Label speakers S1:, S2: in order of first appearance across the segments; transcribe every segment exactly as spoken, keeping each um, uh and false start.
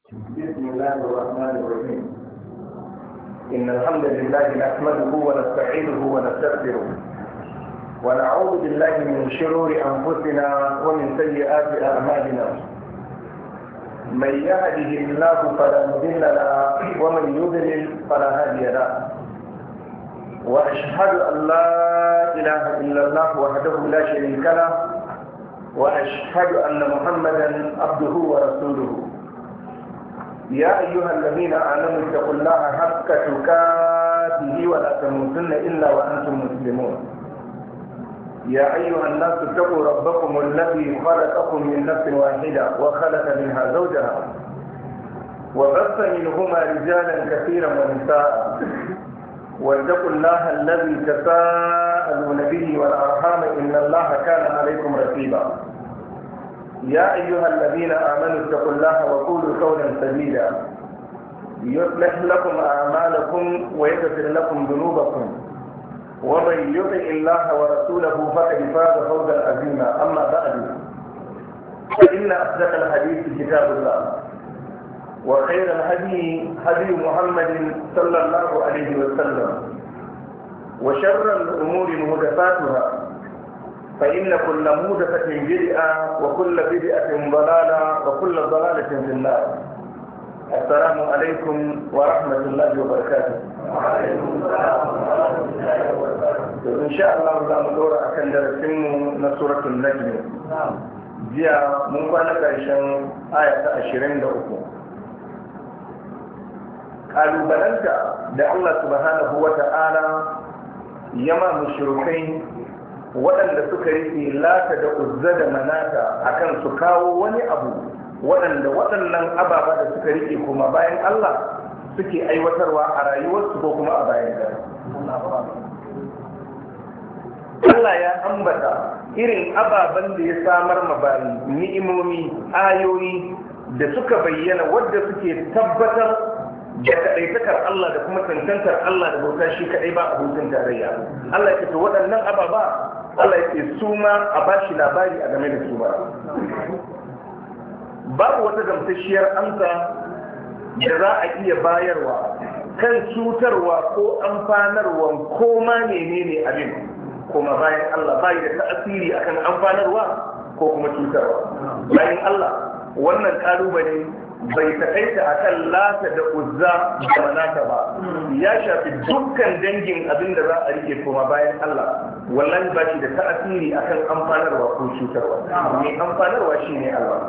S1: بسم الله الرحمن الرحيم. إن الحمد لله نحمده ونستعينه ونستغفره ونعوذ بالله من شرور أنفسنا ومن سيئات أعمالنا. من يهده الله فلا مضل له ومن يضلل فلا هادي له. وأشهد أن لا إله إلا الله وحده لا شريك له وأشهد أن محمدا عبده ورسوله. يا أيها الذين آمنوا اتقوا الله حق تقاته ولا تموتن إلا وأنتم مسلمون. يا أيها الناس اتقوا ربكم الذي خلقكم من نفس واحدة وخلق منها زوجها وبث منهما رجالا كثيرا ونساء واتقوا الله الذي تساءلون به والأرحام إن الله كان عليكم رقيبا. يا أيها الذين آمنوا اتقوا الله وقولوا قولا سديدا يصلح لكم أعمالكم ويغفر لكم ذنوبكم ومن يطع الله ورسوله فقد فاز فوزا عظيما. أما بعد فإن أصدق الحديث كتاب الله وخير الهدي هدي محمد صلى الله عليه وسلم وشر الأمور محدثاتها فإن كل محدثة بدعة وكل بدعة ضلالة وكل ضلالة في النار. السلام عليكم ورحمة الله وبركاته. وعليكم السلام ورحمة الله وبركاته. إن شاء الله نمدور أكن درسنا سورة النجم. جاء من قال كرشن آية عشرين لأكو. قالوا بلنك ده الله سبحانه وتعالى يما مشركين waɗanda suka rike lata da uzza da manata akan su kawo wani abu waɗanda waɗannan ababa da suka rike kuma bayan Allah suke aiwatarwa a rayuwarsu ko kuma a bayan gari. Allah ya ambata irin ababen da ya samar ma bayi ni'imomi ayoyi da suka bayyana wadda suke tabbatar da kaɗaitakar Allah da kuma tantantar Allah da bauta shi kaɗai ba abokin tarayya. Allah ya ce waɗannan ababa Allah ya ce su ma a ba shi labari a game da su ba. Babu wata gamsasshiyar amsa da za a iya bayarwa kan cutarwa ko amfanarwa ko ma menene abin kuma bayan Allah bai da ta'asiri akan amfanarwa ko kuma cutarwa. Bayan Allah wannan kalubale bai taƙaita a kan lata da uzza da manata ba, ya shafi dukkan dangin abin da za a rike kuma bayan Allah wallan ba shi da ta'asiri a kan amfanarwa ko cutarwa. Mai amfanarwa shi ne Allah.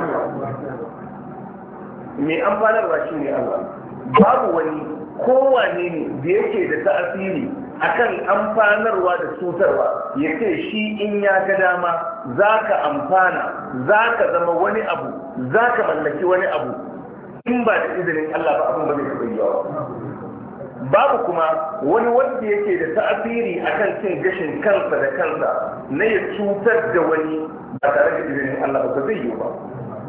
S1: Mai amfanarwa shi ne Allah. Babu wani kowane ne da yake da ta'asiri akan amfanarwa da cutarwa ya ce shi in ya ga dama za ka amfana za ka zama wani abu za ka mallaki wani abu in ba da izinin Allah ba abin ba zai taɓa yawa. Babu kuma wani wanda yake da ta'asiri akan cin gashin kansa da kansa na ya cutar da wani ba tare da izinin Allah ba zai yi ba.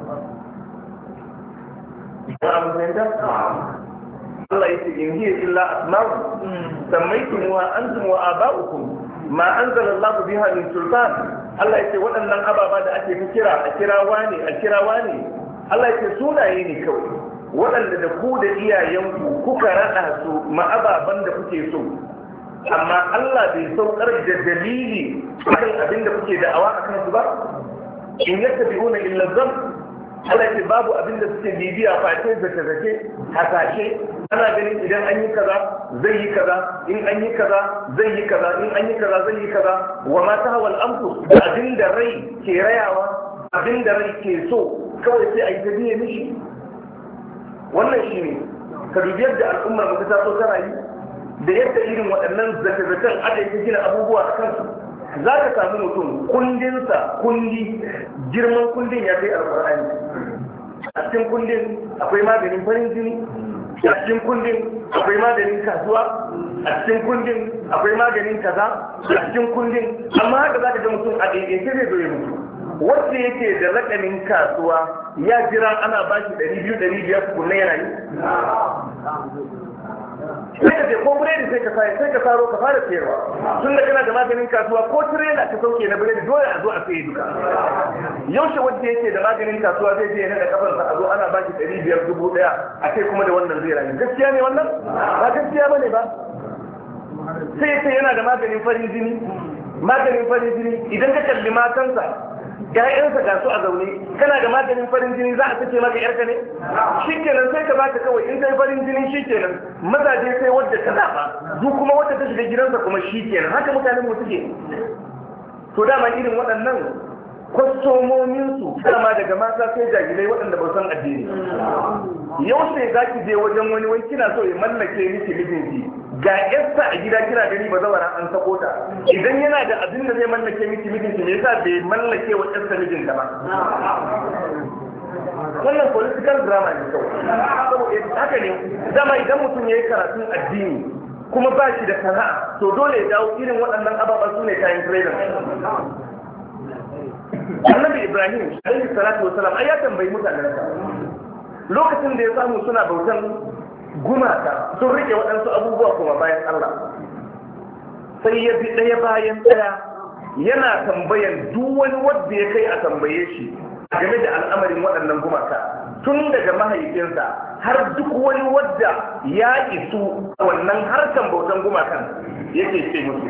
S1: Allah yace in hiya illa asma'u sammaytumuha antum wa aba'ukum ma anzala Allah biha min sultan. Allah yace waɗannan ababa da ake kira a kirawa ne a kirawa ne Allah yace sunaye ne kawai waɗanda da ku da iyayenku kuka rada su ma ababan da kuke so, amma Allah bai saukar da dalili akan abin da kuke da'awa akan su ba. In yattabi'una illa dhann Allah ce babu abin da suke bibiya face zace-zace hasashe ana ganin idan an yi kaza zai yi kaza in an yi kaza zai yi kaza in an yi kaza zai yi kaza wa ma ta hawal anfus da abin da rai ke rayawa abin da rai ke so kawai sai a yi ta biye mishi. Wannan shi ne ka dubi yadda al'ummar mu ta so ta rayu da yadda irin waɗannan zace-zacen aka yi ta gina abubuwa a kansu. Za ka samu mutum kundinsa kundi girman kundin ya kai alƙur'ani. A cikin kundin akwai maganin farin jini, a cikin kundin akwai maganin kasuwa, a cikin kundin akwai maganin kaza, a cikin kundin amma haka za ka ga mutum a ɗaiɗaice zai zo ya mutu. Wanda yake da lakanin kasuwa ya jira ana ba shi ɗari biyu ɗari biyar kunne yana yi. sai ka je ko biredi sai ka sai sai ka saro ka fara sayarwa tun da kana da maganin kasuwa ko tirela ka sauke na biredi dole a zo a sayi duka yaushe wanda yake da maganin kasuwa zai je yana da kafansa a zo ana ba shi ɗari biyar dubu ɗaya a kai kuma da wannan zai rayu gaskiya ne wannan ba gaskiya ba ne ba sai sai yana da maganin farin jini maganin farin jini idan ka kalli matansa ƴaƴansa ga su a zaune kana da maganin farin jini za a sace maka yarka ne shikenan sai ka bata kawai in kai farin jini shikenan mazaje sai wadda ta zaba duk kuma wadda ta shiga gidansa kuma shikenan haka mutanen mu suke to dama irin waɗannan kwastomomin su dama daga mata sai jahilai waɗanda ba san addini yau sai za ki je wajen wani wai kina so ya mallake miki mijinki ga yarsa a gida kira gani ba zawara an sako ta idan yana da abin da zai mallake miki mijinki me yasa bai mallake wa yarsa mijinta ba wannan political drama ne kawai saboda haka ne dama idan mutum ya yi karatun addini kuma ba shi da sana'a to dole ya dawo irin waɗannan ababen su ne kayan trader annabi ibrahim alaihi salatu wasalam ai ya tambayi mutanensa lokacin da ya samu suna bautan gumaka sun rike waɗansu abubuwa kuma bayan Allah sai ya bi ɗaya bayan ɗaya yana tambayan duk wani wanda ya kai a tambaye shi game da al'amarin waɗannan gumaka tun daga mahaifinsa har duk wani wadda ya isu wannan harkan bautan gumakan yake ce musu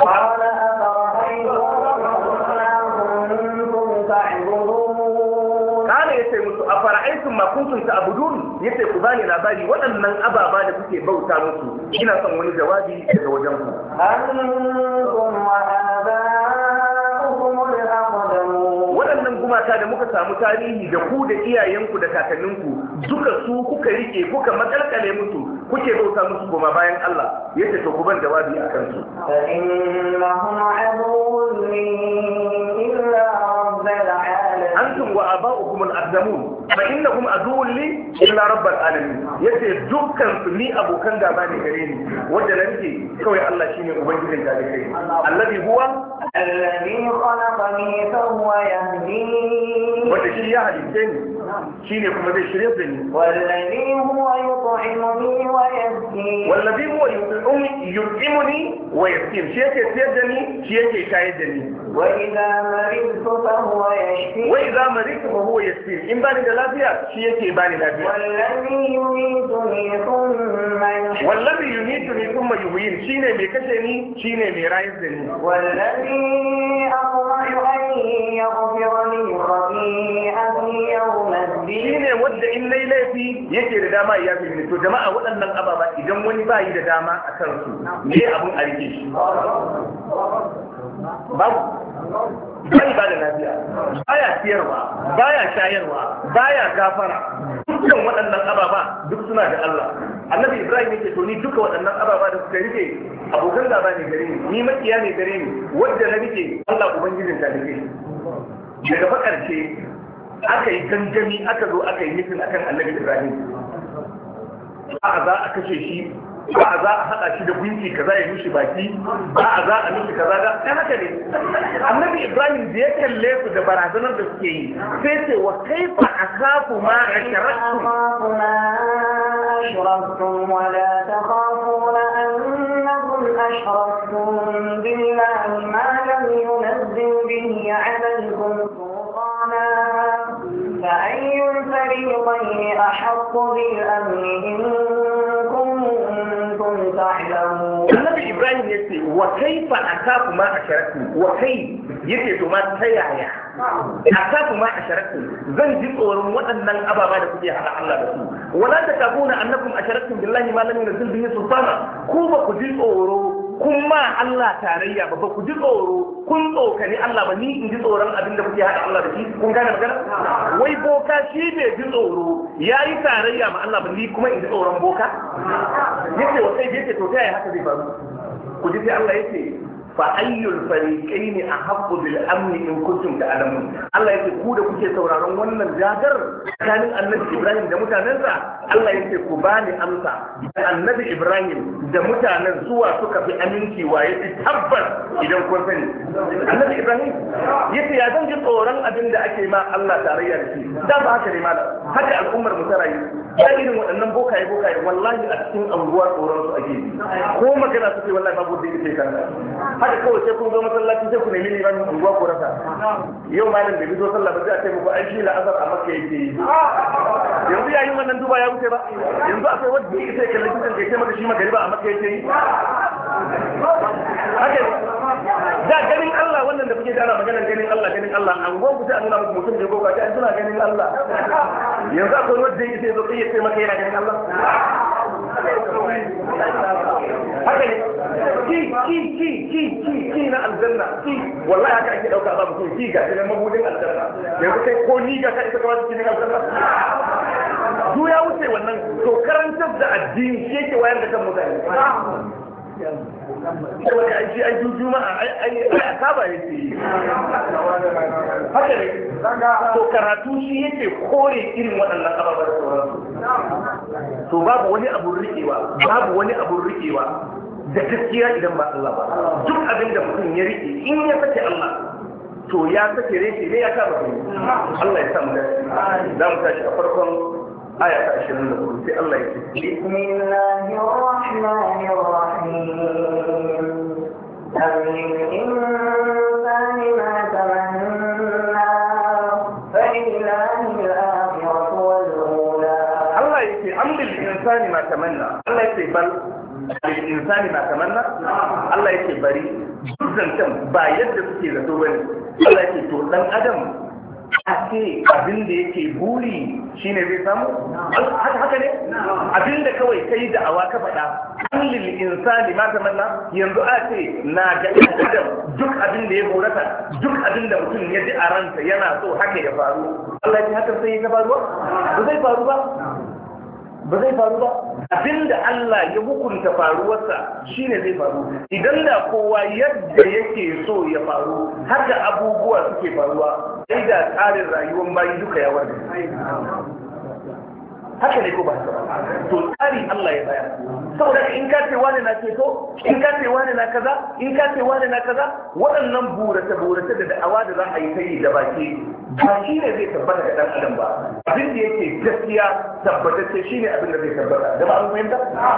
S1: kana yace musu a fara'aitun ma kuntum ta'budun yace ku bani labari waɗannan ababa da kuke bauta musu ina son wani jawabi daga wajen ku antum wa aba'ukum al-aqdamun waɗannan gumaka da muka samu tarihi da ku da iyayenku da kakanninku duka su kuka rike kuka makalkale musu kuke bauta musu goma bayan Allah yace to ku ban jawabi akan su fa innahum aduwwun li illa rabbil alamin antum wa aba'ukum al-aqdamun fa innahum aduwwun li illa rabbil alamin yace dukkan su ni abokan gaba ne gare ni wanda nake kawai Allah shine ubangijin talibai alladhi huwa alladhi khalaqani fa huwa yahdini wanda shi ya halice ni shine kuma zai shirye da ni wallazi huwa yut'imuni wa yasqini wallazi huwa yut'imuni wa yasqini shi yake tsayar da ni shi yake shayar da ni wa idza maridtu fa huwa yashfi wa idza maridtu fa huwa yashfi in bani da lafiya shi yake bani lafiya wallazi yumituni thumma yuhyi wallazi yumituni thumma yuhyi shine mai kashe ni shine mai rayar da ni wallazi aqma'u an yaghfira li khati'ati yawma shi ne wadda in nai laifi yake da dama ya fi to jama'a waɗannan ababa idan wani bayi da dama a kansu ne abun a rike shi babu bai ba da lafiya baya siyarwa baya shayarwa baya gafara dukkan waɗannan ababa duk suna da Allah annabi Ibrahim yake to ni duka waɗannan ababa da suka rike abokan gaba ne gare ni ni makiya ne gare ni wadda na rike Allah ubangijin ta rike daga fakarce aka yi gangami aka zo aka yi nufin akan annabi Ibrahim ba a za a kashe shi ba a za a haɗa shi da gunki kaza ya mishi baki ba a za a mishi kaza da ɗan haka ne annabi Ibrahim da ya kalle su da barazanar da suke yi sai ce wa kaifa akafu ma ashraktum wa la takhafuna annakum ashraktum billahi ma lam yunzil bihi alaykum sultana فأي الفريقين أحق بالأمن إن كنتم تعلمون النبي إبراهيم يقول وكيف أخاف ما أشركتم وكيف يقول ما تيايا أخاف ما أشركتم زن جزء وأن الأبا ما تكون على الله رسول ولا تكافون أنكم أشركتم بالله ما لم ينزل به سلطانا كوبا كجزء kun ma Allah tarayya ba ku ji tsoro kun tsokani Allah ba ni in ji tsoron abin da kuke haɗa Allah da shi kun gane magana wai boka shi bai ji tsoro yayi tarayya ma Allah ba ni kuma in ji tsoron boka yace wa sai yace to kai haka zai faru ku ji sai Allah yace fa ayyul fariqaini ahabbu bil amni in kuntum ta'lamun Allah yace ku da kuke sauraron wannan jagar tsakanin Annabi Ibrahim da mutanensa Allah yace ku bani amsa da Annabi Ibrahim da mutanen zuwa suka fi aminci wa yace tabbas idan kun sani Annabi Ibrahim yace ya zan ji tsoron abin da ake ma Allah tarayya da shi da ba haka ne malam haka al'ummar mu ta rayu ba irin waɗannan bokaye bokaye bokaye wallahi a cikin anguwa tsoron su ake ko magana suke wallahi babu da yake kan haka kawai sai kun zo masallaci sai ku nemi liman anguwa ko rasa yau malam da bizo sallah ba zai ce muku ai shi la'azar a makka yake yanzu yayin wannan duba ya wuce ba yanzu akwai wanda yake sai kallon kitan kai sai maka shi magariba a makka yake yi haka da ganin Allah wannan da kuke da ana maganar ganin Allah ganin Allah anguwan ku sai an nuna muku mutum da goga ai suna ganin Allah yanzu akwai wanda yake sai zo kai sai maka yana ganin Allah haka ne ki ki ki ki ki ki na aljanna ki wallahi haka ake dauka ba mutum ki ga cikin mabudin aljanna yanzu kai ko ni ga kai ka wasu cikin aljanna du ya wuce wannan to karantar da addini shi yake wayar da kan mutane saboda ai ai juma'a ai ai asaba yake haka ne to karatu shi yake kore irin waɗannan ababen da sauransu to babu wani abun rikewa babu wani abun rikewa da gaskiya idan ba Allah ba duk abin da mutum ya rike in ya sake Allah to ya sake reshe ne ya kama kai Allah ya samu dace za mu tashi a farkon aya ta ashirin da hudu sai Allah ya ce
S2: bismillahir rahmanir rahim am lil-insani ma tamanna fa lillahi al-akhiratu wal-ula
S1: Allah ya ce am lil-insani ma tamanna Allah ya ce bal lil-insani ma tamanna Allah ya ce bari zancan ba yadda suke zato bane Allah ya ce to dan adam ake abin da yake buri shine zai samu haka ne abin da kawai kai da awa ka faɗa an lil insani ma tamanna yanzu a ce na ga adam duk abin da ya burata duk abin da mutum ya ji a ransa yana so haka ya faru Allah ya haka sai ya faru ba zai faru ba ba zai faru ba abinda Allah ya hukunta faruwarsa shine zai faru idan da kowa yadda yake so ya faru haka abubuwa suke faruwa sai da tsarin rayuwar bayi duka ya warda haka ne ko ba to tsari Allah ya bayar saboda in ka ce wani na ceto in ka ce wani na kaza in ka ce wani na kaza waɗannan burace burace da da'awa da za a yi ta yi da baki ba shi ne zai tabbata ga dan adam ba abin da yake gaskiya tabbatacce shi ne abin da zai tabbata da ba an fahimta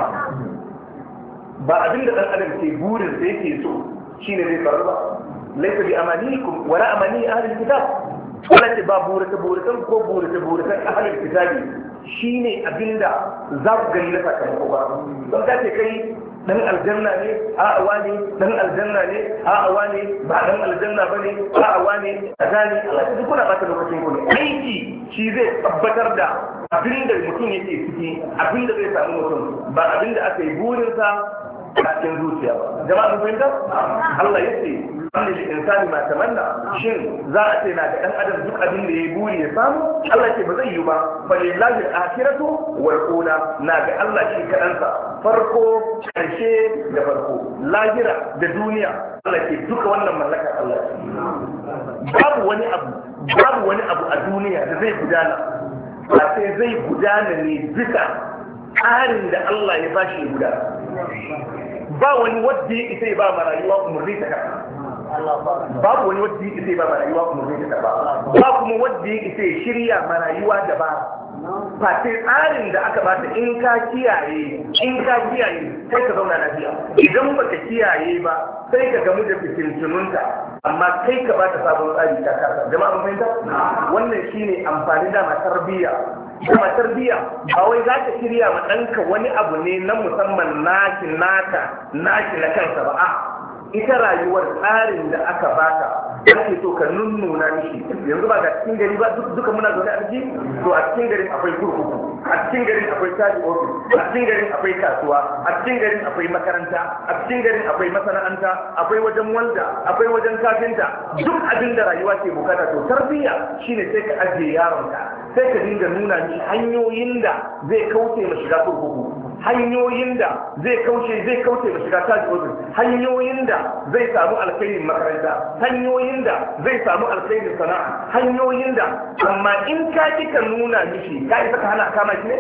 S1: ba abin da dan adam ke burin da yake so shi ne zai faru ba laisa bi amanikum wala amani ahli kitab wala ce ba burace burace ko burace burace ahli kitabi shi ne abinda za ku gani na sakamako ba don ka ce kai dan aljanna ne a'a wani dan aljanna ne a'a wani ba dan aljanna bane a'a wani azani Allah ya kuna bata lokacin ku ne aiki shi zai tabbatar da abinda mutum yake ciki abinda zai samu mutum ba abinda aka yi burin sa a cikin zuciya ba jama'a mun fahimta Allah ya ce wani insani ma tamanna shin za a ce na da dan adam duk abin da yayi buri ya samu Allah ce ba zai yi ba balillahi al-akhiratu wal ula na ga Allah shi kadansa farko karshe da farko lahira da duniya Allah ce duka wannan mallakar Allah babu wani abu babu wani abu a duniya da zai gudana ba sai zai gudana ne bisa tsarin da Allah ya bashi ya gudana ba wani wadda ya isa ba ma rayuwa umarni ta karba babu wani wadda ya isa ba ma rayuwa umarni ta karba ba kuma wadda ya isa shirya ma rayuwa da ba ba sai tsarin da aka bata in ka kiyaye in ka kiyaye sai ka zauna lafiya idan baka kiyaye ba sai ka gamu da fitintununta amma kai ka bata sabon tsari ta kasa jama'a mun fahimta wannan shine amfani da tarbiyya kuma tarbiyya ba wai za ka shirya ma ɗanka wani abu ne na musamman naki naka naki na kansa ba a ita rayuwar tsarin da aka baka ake so ka nunnuna mishi yanzu ba ga cikin gari ba duka muna zaune a ciki to a cikin garin akwai kurkuku a cikin garin akwai caji ofis a cikin garin akwai kasuwa a cikin garin akwai makaranta a cikin garin akwai masana'anta akwai wajen walda akwai wajen kafinta duk abin da rayuwa ke bukata to tarbiyya shine sai ka ajiye yaronka sai ka dinga nuna mishi hanyoyin da zai kauce ma shiga kurkuku hanyoyin da zai kauce zai kauce ma shiga caji ofis hanyoyin da zai samu alkhairin makaranta hanyoyin da zai samu alkhairin sana'a hanyoyin da amma in ka kika nuna mishi ka isa ka hana kama shi ne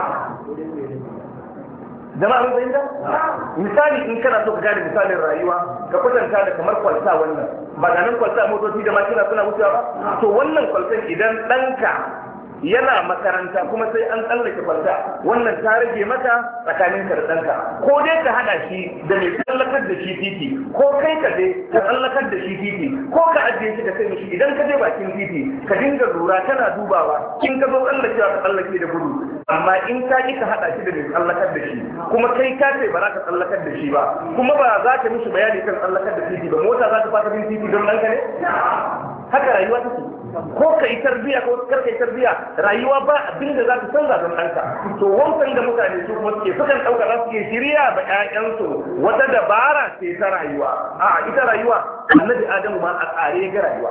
S1: jama'a mun fahimta misali in kana so ka gane misalin rayuwa ka kwatanta da kamar kwalta wannan ba ganin kwalta motoci da makina suna wucewa ba to wannan kwaltan idan ɗanka yana makaranta kuma sai an tsallake kwalta, wannan ta rage mata tsakanin ka da ɗanka, ko dai ka haɗa shi da mai tsallakar da shi titi, ko kai ka je ka tsallakar da shi titi, ko ka ajiye shi ka kai mishi idan ka je bakin titi ka dinga lura kana dubawa in ka zo tsallakewa ka tsallake da gudu, amma in ka ki ka haɗa shi da mai tsallakar da shi kuma kai ka ce ba za ka tsallakar da shi ba kuma ba za ka mishi bayani kan tsallakar da titi ba, mota za ta fata bin titi don ɗanka ne? Haka rayuwa take. Ko ka yi tarbiya ko kar ka yi tarbiya, rayuwa ba abin da za ka canza don ɗanka. To wancan da mutane su kuma suke sukan ɗauka za su iya shirya ba ƴaƴansu wata dabara ce ta rayuwa. A'a ita rayuwa annabi Adamu ma a tsare ga rayuwa.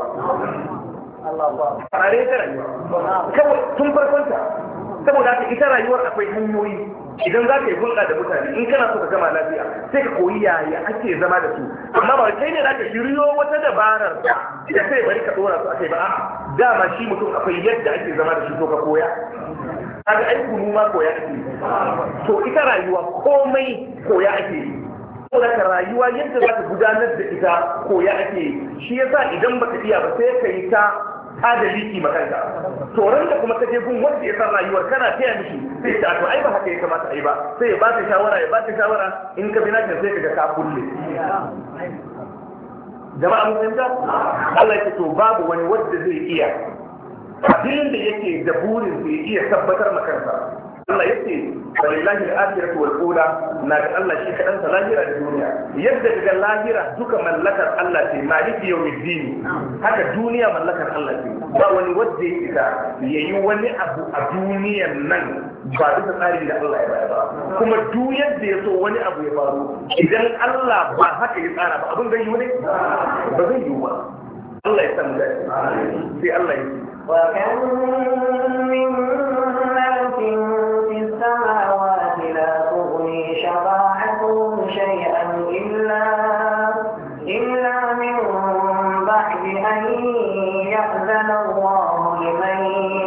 S1: Tsare ga rayuwa. Kawai tun farkonta. Saboda haka ita rayuwar akwai hanyoyi. Idan za ka yi hulɗa da mutane in kana so ka gama lafiya sai ka koyi yaya ake zama da su, amma ba kai ne za ka shiryo wata dabarar da sai bari ka ɗora su akai ba, a'a dama shi mutum akwai yadda ake zama da shi to ka koya. Kaga ai kunu ma koya ake, to ita rayuwa komai koya ake yi. Saboda ka rayuwa yadda za ka gudanar da ita koya ake yi, shi yasa idan baka iya ba sai ka yi ta ta da liki makanka, to ran da kuma ka je gun wanda ya san rayuwar kana taya mishi sai ta to ai ba haka ya kamata ai ba, sai ya ba ta shawara ya ba ta shawara in ka bi naka sai ka ga ka kulle. Jama'a mun fahimta? Allah ya ce to babu wani wanda zai iya abin da yake da burin sai iya tabbatar makansa. Allah yake walillahi al-akhiratu wal ula, na ga Allah shi kadan sa lahira da duniya, yadda daga lahira duka mallakar Allah ce, maliki yawmiddin, haka duniya mallakar Allah ce. Ba wani wanda ya isa yayi wani abu a duniyan nan ba duka tsarin da Allah ya bayar ba, kuma duk yadda ya so wani abu ya faru idan Allah ba haka ya tsara ba abin zai yi ne ba zai yi ba. Allah ya samu dace sai Allah ya ce
S2: وكم من ملك في السماوات لا تغني شفاعتهم شيئا إلا إلا من بعد أن يأذن الله لمن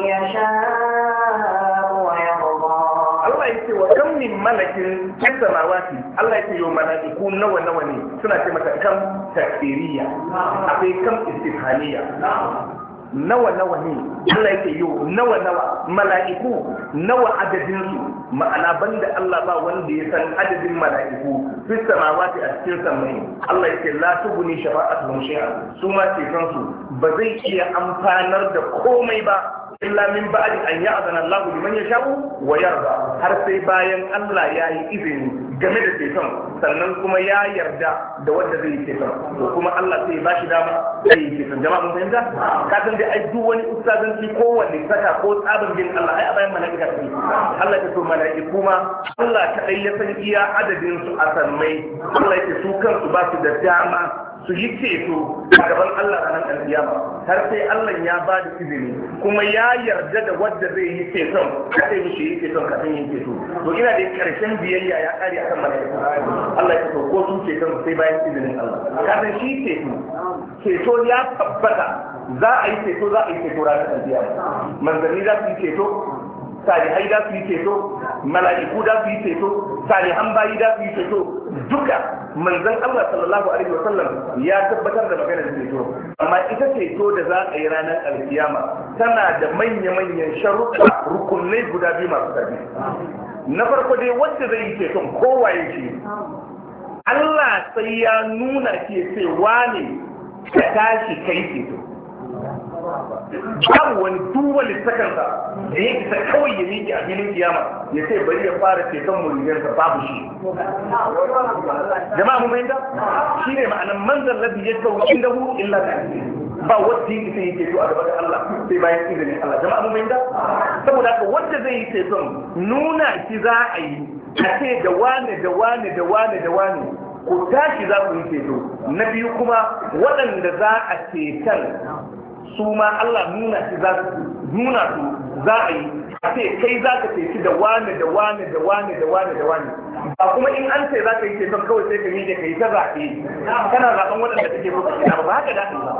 S2: يشاء ويرضى. الله يقول وكم من ملك في السماوات، الله يقول يوم ملائكون نوى نوى سنة كم تكفيرية أبي كم استفهامية nawa nawa ne Allah yake yi nawa nawa mala'iku nawa adadin su, ma'ana banda Allah ba wanda ya san adadin mala'iku fi samawati a cikin samai. Allah yake la tubuni shafa'atuhum shay'an, su ma ce kansu ba zai iya amfanar da komai ba illa min ba'di an ya'zana Allah liman yasha'u wa yarda, har sai bayan Allah ya yi izini game da ceton sannan kuma ya yarda da wanda zai yi ceton, to kuma Allah sai ya bashi dama zai yi ceton. Jama'a mun fahimta? Ka san dai ai duk wani ustazanci ko wani saka ko tsabin bin Allah ai a bayan mala'ika ne. Allah ya so mala'iku ma Allah kadai ya san iya adadin su a sammai. Allah ya su kansu ba su da dama su yi ceto a gaban Allah ranar alkiyama har sai Allah ya ba da izini kuma ya yarda da wanda zai yi ceton ka sai mishi yi ceton kafin yin ceto. To ina da karshen biyayya ya kare akan mala'iku. Allah ya so ko su ceton sai bayan izinin Allah. Ka san shi ceto ceto ya tabbata za a yi ceto za a yi ceto ranar alkiyama. Manzanni za su yi ceto, salihai za su yi ceto, mala'iku za su yi ceto, salihan bayi za su yi ceto, duka manzon Allah sallallahu alaihi wasallam ya tabbatar da maganar ceto. Amma ita ceto da za a yi ranar alkiyama tana da manya-manyan sharuɗa rukunai guda biyu masu ƙarfi. Na farko dai wanda zai yi ceton kowa ya ce Allah sai ya nuna ke ce wane ka tashi kai ceto. Babu wani duwali sakansa da ya isa kawai ya miƙe a filin kiyama ya ce bari ya fara ceton muridansa, babu shi. Jama'a mun fahimta? Shi ne ma'anar manzan labi ya tsawo inda hu illa ta ba wadda ya isa yi ceto a gaba da Allah sai bayan izinin Allah. Jama'a mun fahimta? Saboda haka wanda zai yi ceton nuna shi za a yi a ce da wane da wane da wane da wane ko tashi za ku yi ceto. Na biyu kuma waɗanda za a ceton su ma Allah nuna shi za su nuna su za a yi a ce kai za ka ceci da wane da wane da wane da wane da wane, ba kuma in an ce za ka yi ceton kawai sai ka miƙe ka yi ta zaɓe kana zaɓen waɗanda kake so ka kina ba ba haka daɗi ba.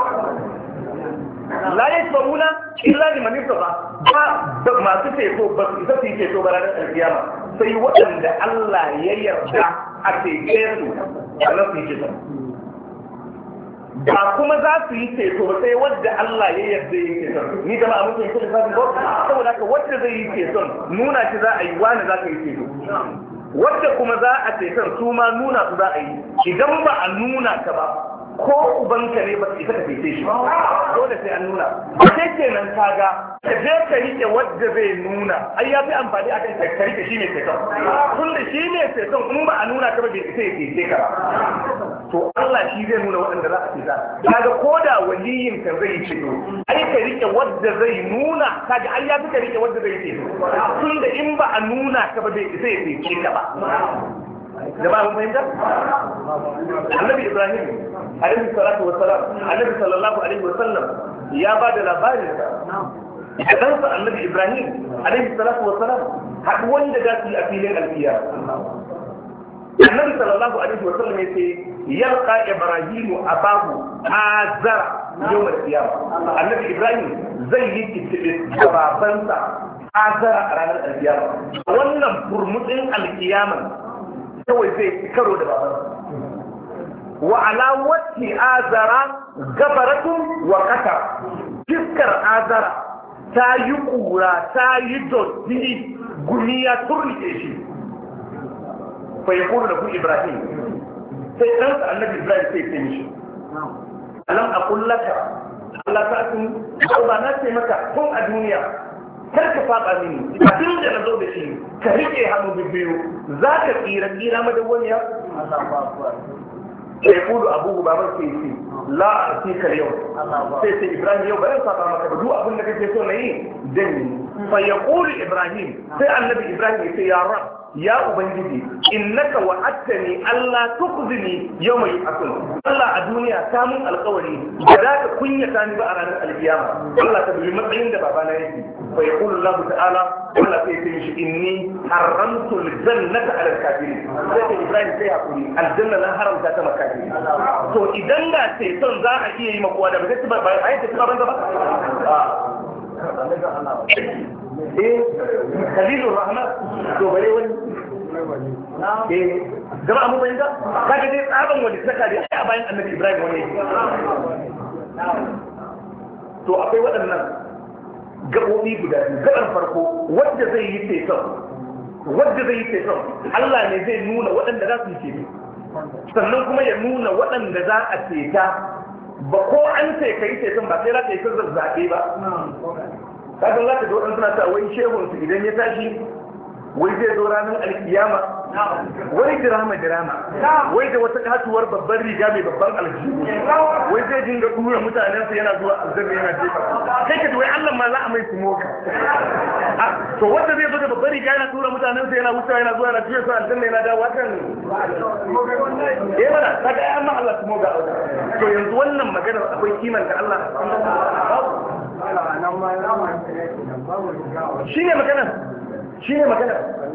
S2: La yashfa'una illa liman irtada, ba masu ceto ba su isa su yi ceto ba ranar alkiyama sai waɗanda Allah ya yarda a cece su a nan su yi ceton. ba kuma za su yi ceto ba sai wadda Allah ya yarda ya ceton ni jama'a mutum ya ce sabon ba saboda haka wadda zai yi ceton nuna shi za a yi wani za ka yi ceto wadda kuma za a ceton su ma nuna su za a yi idan ba a nuna ka ba ko ubanka ne ba su isa ka cece shi dole sai an nuna sai kenan kaga ka je ka rike wadda zai nuna ai ya fi amfani akan ka rike shi ne ceton tun da shi ne ceton in ba a nuna ka ba bai isa ya cece ka ba to Allah shi zai nuna waɗanda za a ceta kaga ko da waliyin ka zai ceto ai ka rike wadda zai nuna kaga ai ya fi ka rike wadda zai ceto tun da in ba a nuna ka ba bai isa ya cece ka ba jama'a mun fahimta annabi Ibrahim alaihi salatu wassalam annabi sallallahu alaihi wasallam ya ba da labarin sa dan sa annabi Ibrahim alaihi salatu wassalam haduwan da za su yi a filin alfiya annabi sallallahu alaihi wasallam yace yalqa Ibrahim abahu azara yawm al-qiyamah annabi Ibrahim zai yi kitibis da babansa azara a ranar alkiyama wannan furmutsin alkiyama kawai zai karo da babansa wa ala wati azara gabaratun wa qatar fiskar azara ta yi kura ta yi dotti gumi ya turke shi fa yaqulu lahu Ibrahim sai dan annabi Ibrahim sai ce mishi alam aqul laka Allah ta tun ba na ce maka tun a duniya kar ka faɗa mini abin da na zo da shi ka rike hannu biyu za ka tsira tsira madawwamiya sai kudu abubu baban sai ce la a cikar yau sai sai Ibrahim yau bayan saba maka ba duk abin da kake so na yi dan ni fa yaqulu Ibrahim sai annabi Ibrahim ya ce ya rab ya ubangiji innaka wa'adtani Allah tukhzini yawma yub'athun Allah a duniya ta mun alƙawari ba za ka kunyata ni ba a ranar alkiyama Allah ta bi matsayin da babana yake fa yaqulu Allah ta'ala Allah sai ya ce inni haramtu al-jannata 'ala al-kafirin sai Ibrahim sai hakuri aljanna na haramta ta makafiri to idan da sai son za a iya yi makuwa da ba zai ba ai ta banza ba eh khalilur rahman to bare wani eh gaba mu bayyana kaga dai tsaban wani saka dai a bayan annabi Ibrahim wani to akwai waɗannan gabobi guda biyu gaban farko wanda zai yi ceton wanda zai yi ceton Allah ne zai nuna waɗanda za su yi ceton sannan kuma ya nuna waɗanda za a ceta ba ko an ce kai ceton ba sai za ka yi sun zazzaɓe ba kasan za ka zo ɗan suna ta wai shehunsu idan ya tashi wai zai zo ranar alkiyama wai dirama dirama wai da wata katuwar babban riga mai babban aljihu wai zai dinga dura mutanensa yana zuwa aljanna yana jefa kai ka wai Allah ma za a mai smoka to wanda zai zo da babban riga yana tura mutanensa yana wucewa yana zuwa yana jefa su aljanna yana dawo kan eh mana kaga ai amma Allah smoka to yanzu wannan maganar akwai kiman da Allah shi ne magana shi ne magana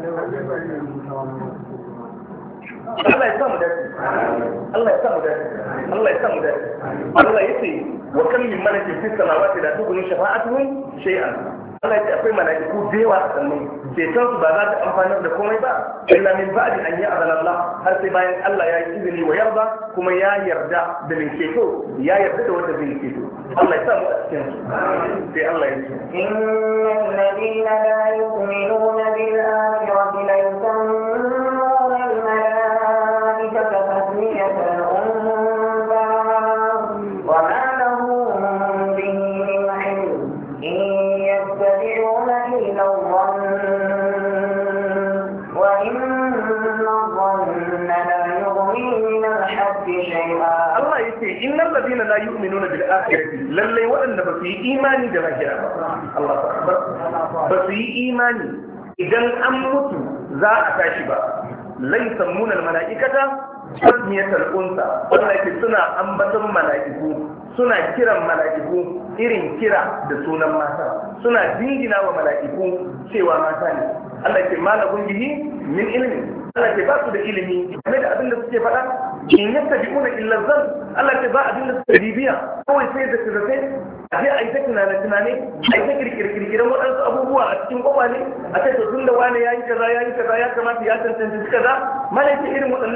S2: Allah ya samu dace Allah ya samu dace Allah ya samu dace Allah ya ce wa kan min malakin fis samawati la tughni shafa'atuhum shay'an Allah ya ce akwai malaiku da yawa a sannan ceton su ba za ta amfanar da komai ba illa min ba'di an ya'zana Allah har sai bayan Allah ya yi izini wa yarda kuma ya yarda da mai ceto ya yarda da wanda zai ceto Allah ya samu a cikin su sai Allah ya ce
S3: innal ladina la yu'minuna bil akhirati la yusammuna al malaikata tasmiyatan unba wa ma lahum bihi min ilm in yattabi'una illa dhann wa inna dhanna la yughni min al haqqi shay'a
S2: Allah ya ce innal ladina la yu'minuna bil akhirati lalle waɗanda ba su yi imani da lahira ba Allah akbar ba su yi imani idan an mutu za a tashi ba laysa munal malaikata tasmiyatal unsa Allah ya ce suna ambaton malaiku suna kiran malaiku irin kira da sunan mata suna dingina wa malaiku cewa mata ne Allah ya ce malakun bihi min ilmi Allah ya ce ba su da ilimi game da abin da suke faɗa in yattabi'una illa zan Allah ce ba abin da suka bibiya kawai sai da tsirrai a je a yi ta tunane tunane a yi ta kirkirkiren waɗansu abubuwa a cikin kwakwale a ce to tun da wani ya yi kaza ya yi kaza ya kamata ya tantance kaza malaka irin waɗannan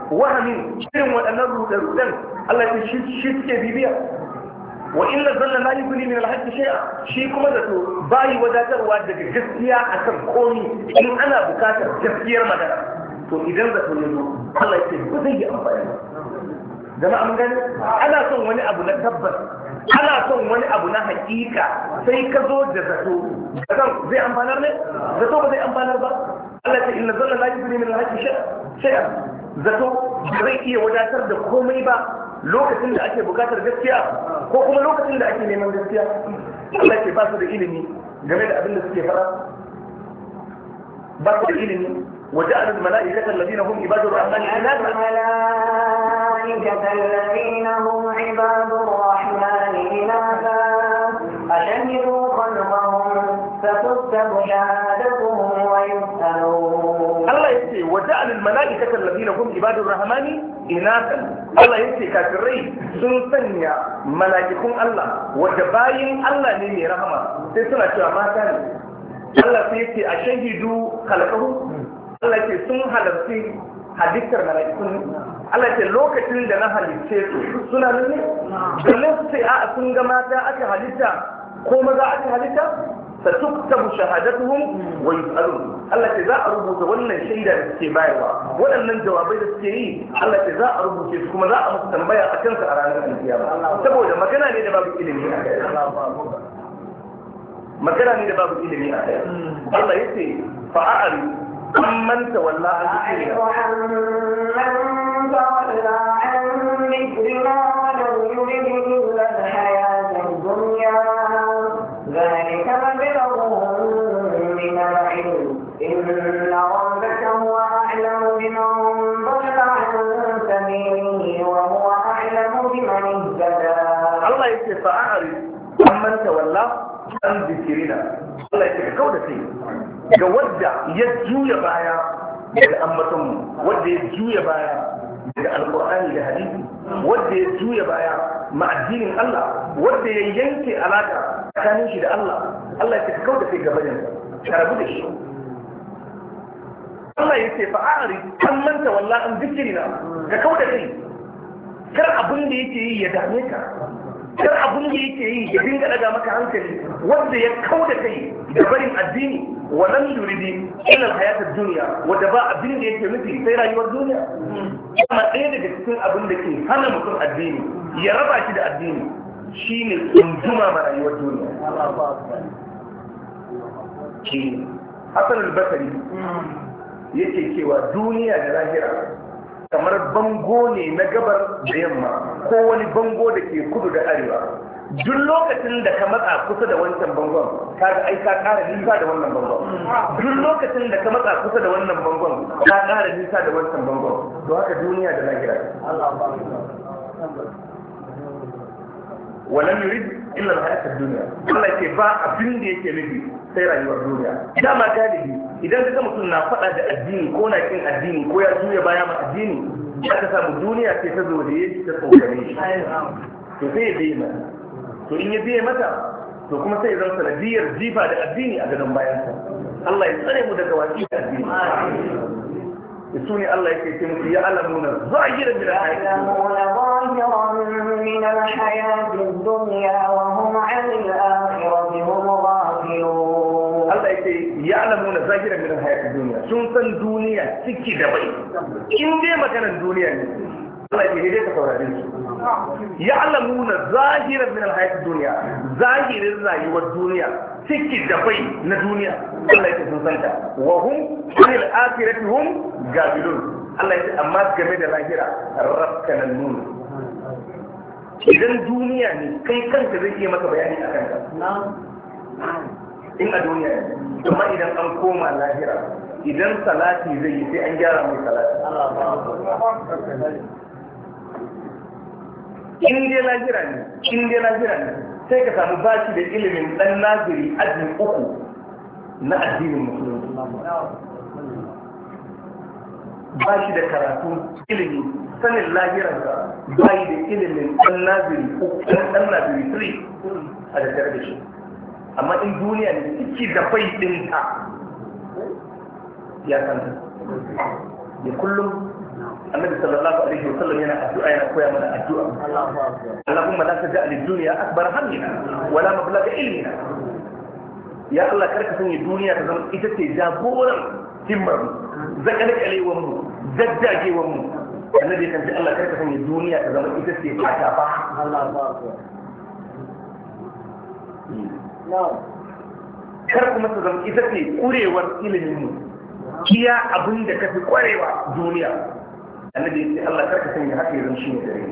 S2: wahamin irin waɗannan ruɗe-ruɗen Allah ya shi shi suke bibiya wa inna zanna la yughni min al-haqqi shay'a shi kuma zato bayi wadatarwa daga gaskiya akan komi in ana bukatar gaskiyar magana to idan zato ya zo Allah ya ce ba zai yi amfani ba jama'a mun gani ana son wani abu na tabbas ana son wani abu na hakika sai ka zo da zato zato zai amfanar ne zato ba zai amfanar ba Allah ya ce inna zanna la yughni min al-haqqi shay'a zato ba zai iya wadatar da komai ba lokacin da ake bukatar gaskiya ko kuma lokacin da ake neman gaskiya Allah ke ba su da ilimi game da abin da suke fara ba su da ilimi وجعل الملائكة الذين هم عباد الرحمن إناثا
S3: الملائكة الذين هم عباد الرحمن إناثا أشهدوا خلقهم فتكتب شهادتهم ويسألون الله
S2: يسي وجعل الملائكة الذين هم عباد الرحمن إناثا الله يسي كافرين سنسنيا ملائكة الله وجباين الله نيني رحمة تسنى ما كان الله يسي أشهدوا خلقهم Allah ce sun halarci halittar mala'ikun Allah ce lokacin da na halicce su suna nuni domin su ce a sun ga mata aka halitta ko maza aka halitta sa tuktabu shahadatuhum wa yus'alun Allah ce za a rubuta wannan shaida da suke bayarwa waɗannan jawabai da suke yi Allah ce za a rubuce su kuma za a musu tambaya a kansa a ranar alkiyama saboda magana ne da babu ilimi a kai magana ne da babu ilimi a kai Allah yace fa'ari أمن تولى عن
S3: ذكرنا ولم يرد إلا الحياة الدنيا ذلك مبلغهم من العلم إن ربك هو أعلم بمن ضل عن سبيله وهو أعلم بمن اهتدى
S2: الله يكفى أعرف أمن تولى عن ذكرنا الله يكفى كودة ga wadda ya juya baya daga ambatonmu wadda ya juya baya daga alkur'ani da hadisi wadda ya juya baya ma addinin Allah wadda ya yanke alaka tsakanin shi da Allah Allah ya kawo da kai gabanin ka rabu da shi Allah ya ce fa'ari an manta wallahi an zikirina ka kawo da kai kar abin da yake yi ya dame ka kar abin da yake yi ya dinga daga maka hankali wanda ya kawo da kai da barin addini ولم يريد إلا الحياة الدنيا ودباء الدين دي يكي مثل سيرا يوى الدنيا أما إيه دي تكون أبن دكي هنا مكون الدين يربع كده الدين شين الانجمة من يوى الدنيا شين حسن البصري yake cewa duniya da lahira kamar bango ne na gabar da yamma ko wani bango da ke kudu da arewa duk lokacin da ka matsa kusa da wancan bangon kaga ai ka ƙara nisa da wannan bangon duk lokacin da ka matsa kusa da wannan bangon ka ƙara nisa da wancan bangon to haka duniya da lahira walam yurid illa al-hayat ad-dunya Allah ke ba abin da yake nufi sai rayuwar duniya dama galibi idan kaga mutum na faɗa da addini ko na kin addini ko ya juya baya ma addini aka samu duniya sai ta zo da yake ta tsokane shi to sai ya bayyana to in ya biye mata to kuma sai zan sanadiyar jifa da addini a gadon bayansa Allah ya tsare mu daga watsi da addini su ne Allah yake ce musu ya alamuna zahiran min
S3: al-hayati ad-dunya wa hum 'an al-akhirati hum ghafilun
S2: Allah yake ya alamuna zahiran min al-hayati ad-dunya sun san duniya ciki da bai in dai maganar duniya ne Allah yake dai ka saurare su ya'lamuna zahiran min al-hayat ad-dunya zahirin rayuwar duniya ciki da bai na duniya Allah yake sun santa wa hum fil akhirati hum gabilun Allah yake amma game da lahira rabkanan nun idan duniya ne kai kanka zai yi maka bayani akan ka in a duniya ne kuma idan an koma lahira idan salati zai yi sai an gyara mai salati in dai lahira ne in dai lahira ne sai ka samu bashi da ilimin dan naziri ajin uku na addinin musulunci bashi da karatu ilimi sanin lahiransa bayi da ilimin dan naziri uku dan naziri three a da tare da shi amma in duniya ne ciki da bai ɗinka ya san ya kullum annabi sallallahu alaihi wa sallam yana addu'a yana koya mana addu'a Allahumma la taj'al ad-dunya akbar hammina wala mablagha ilmina ya Allah karka sanya duniya ta zama ita ce jagoran himmar mu zakalkalewar mu daddagewar mu annabi kan ce Allah karka sanya duniya ta zama ita ce fatafa kar kuma ta zama ita ce kurewar ilimin mu iya abin da kafi kwarewa duniya annabi ya ce Allah karka sanya haka yanzu shi ne dare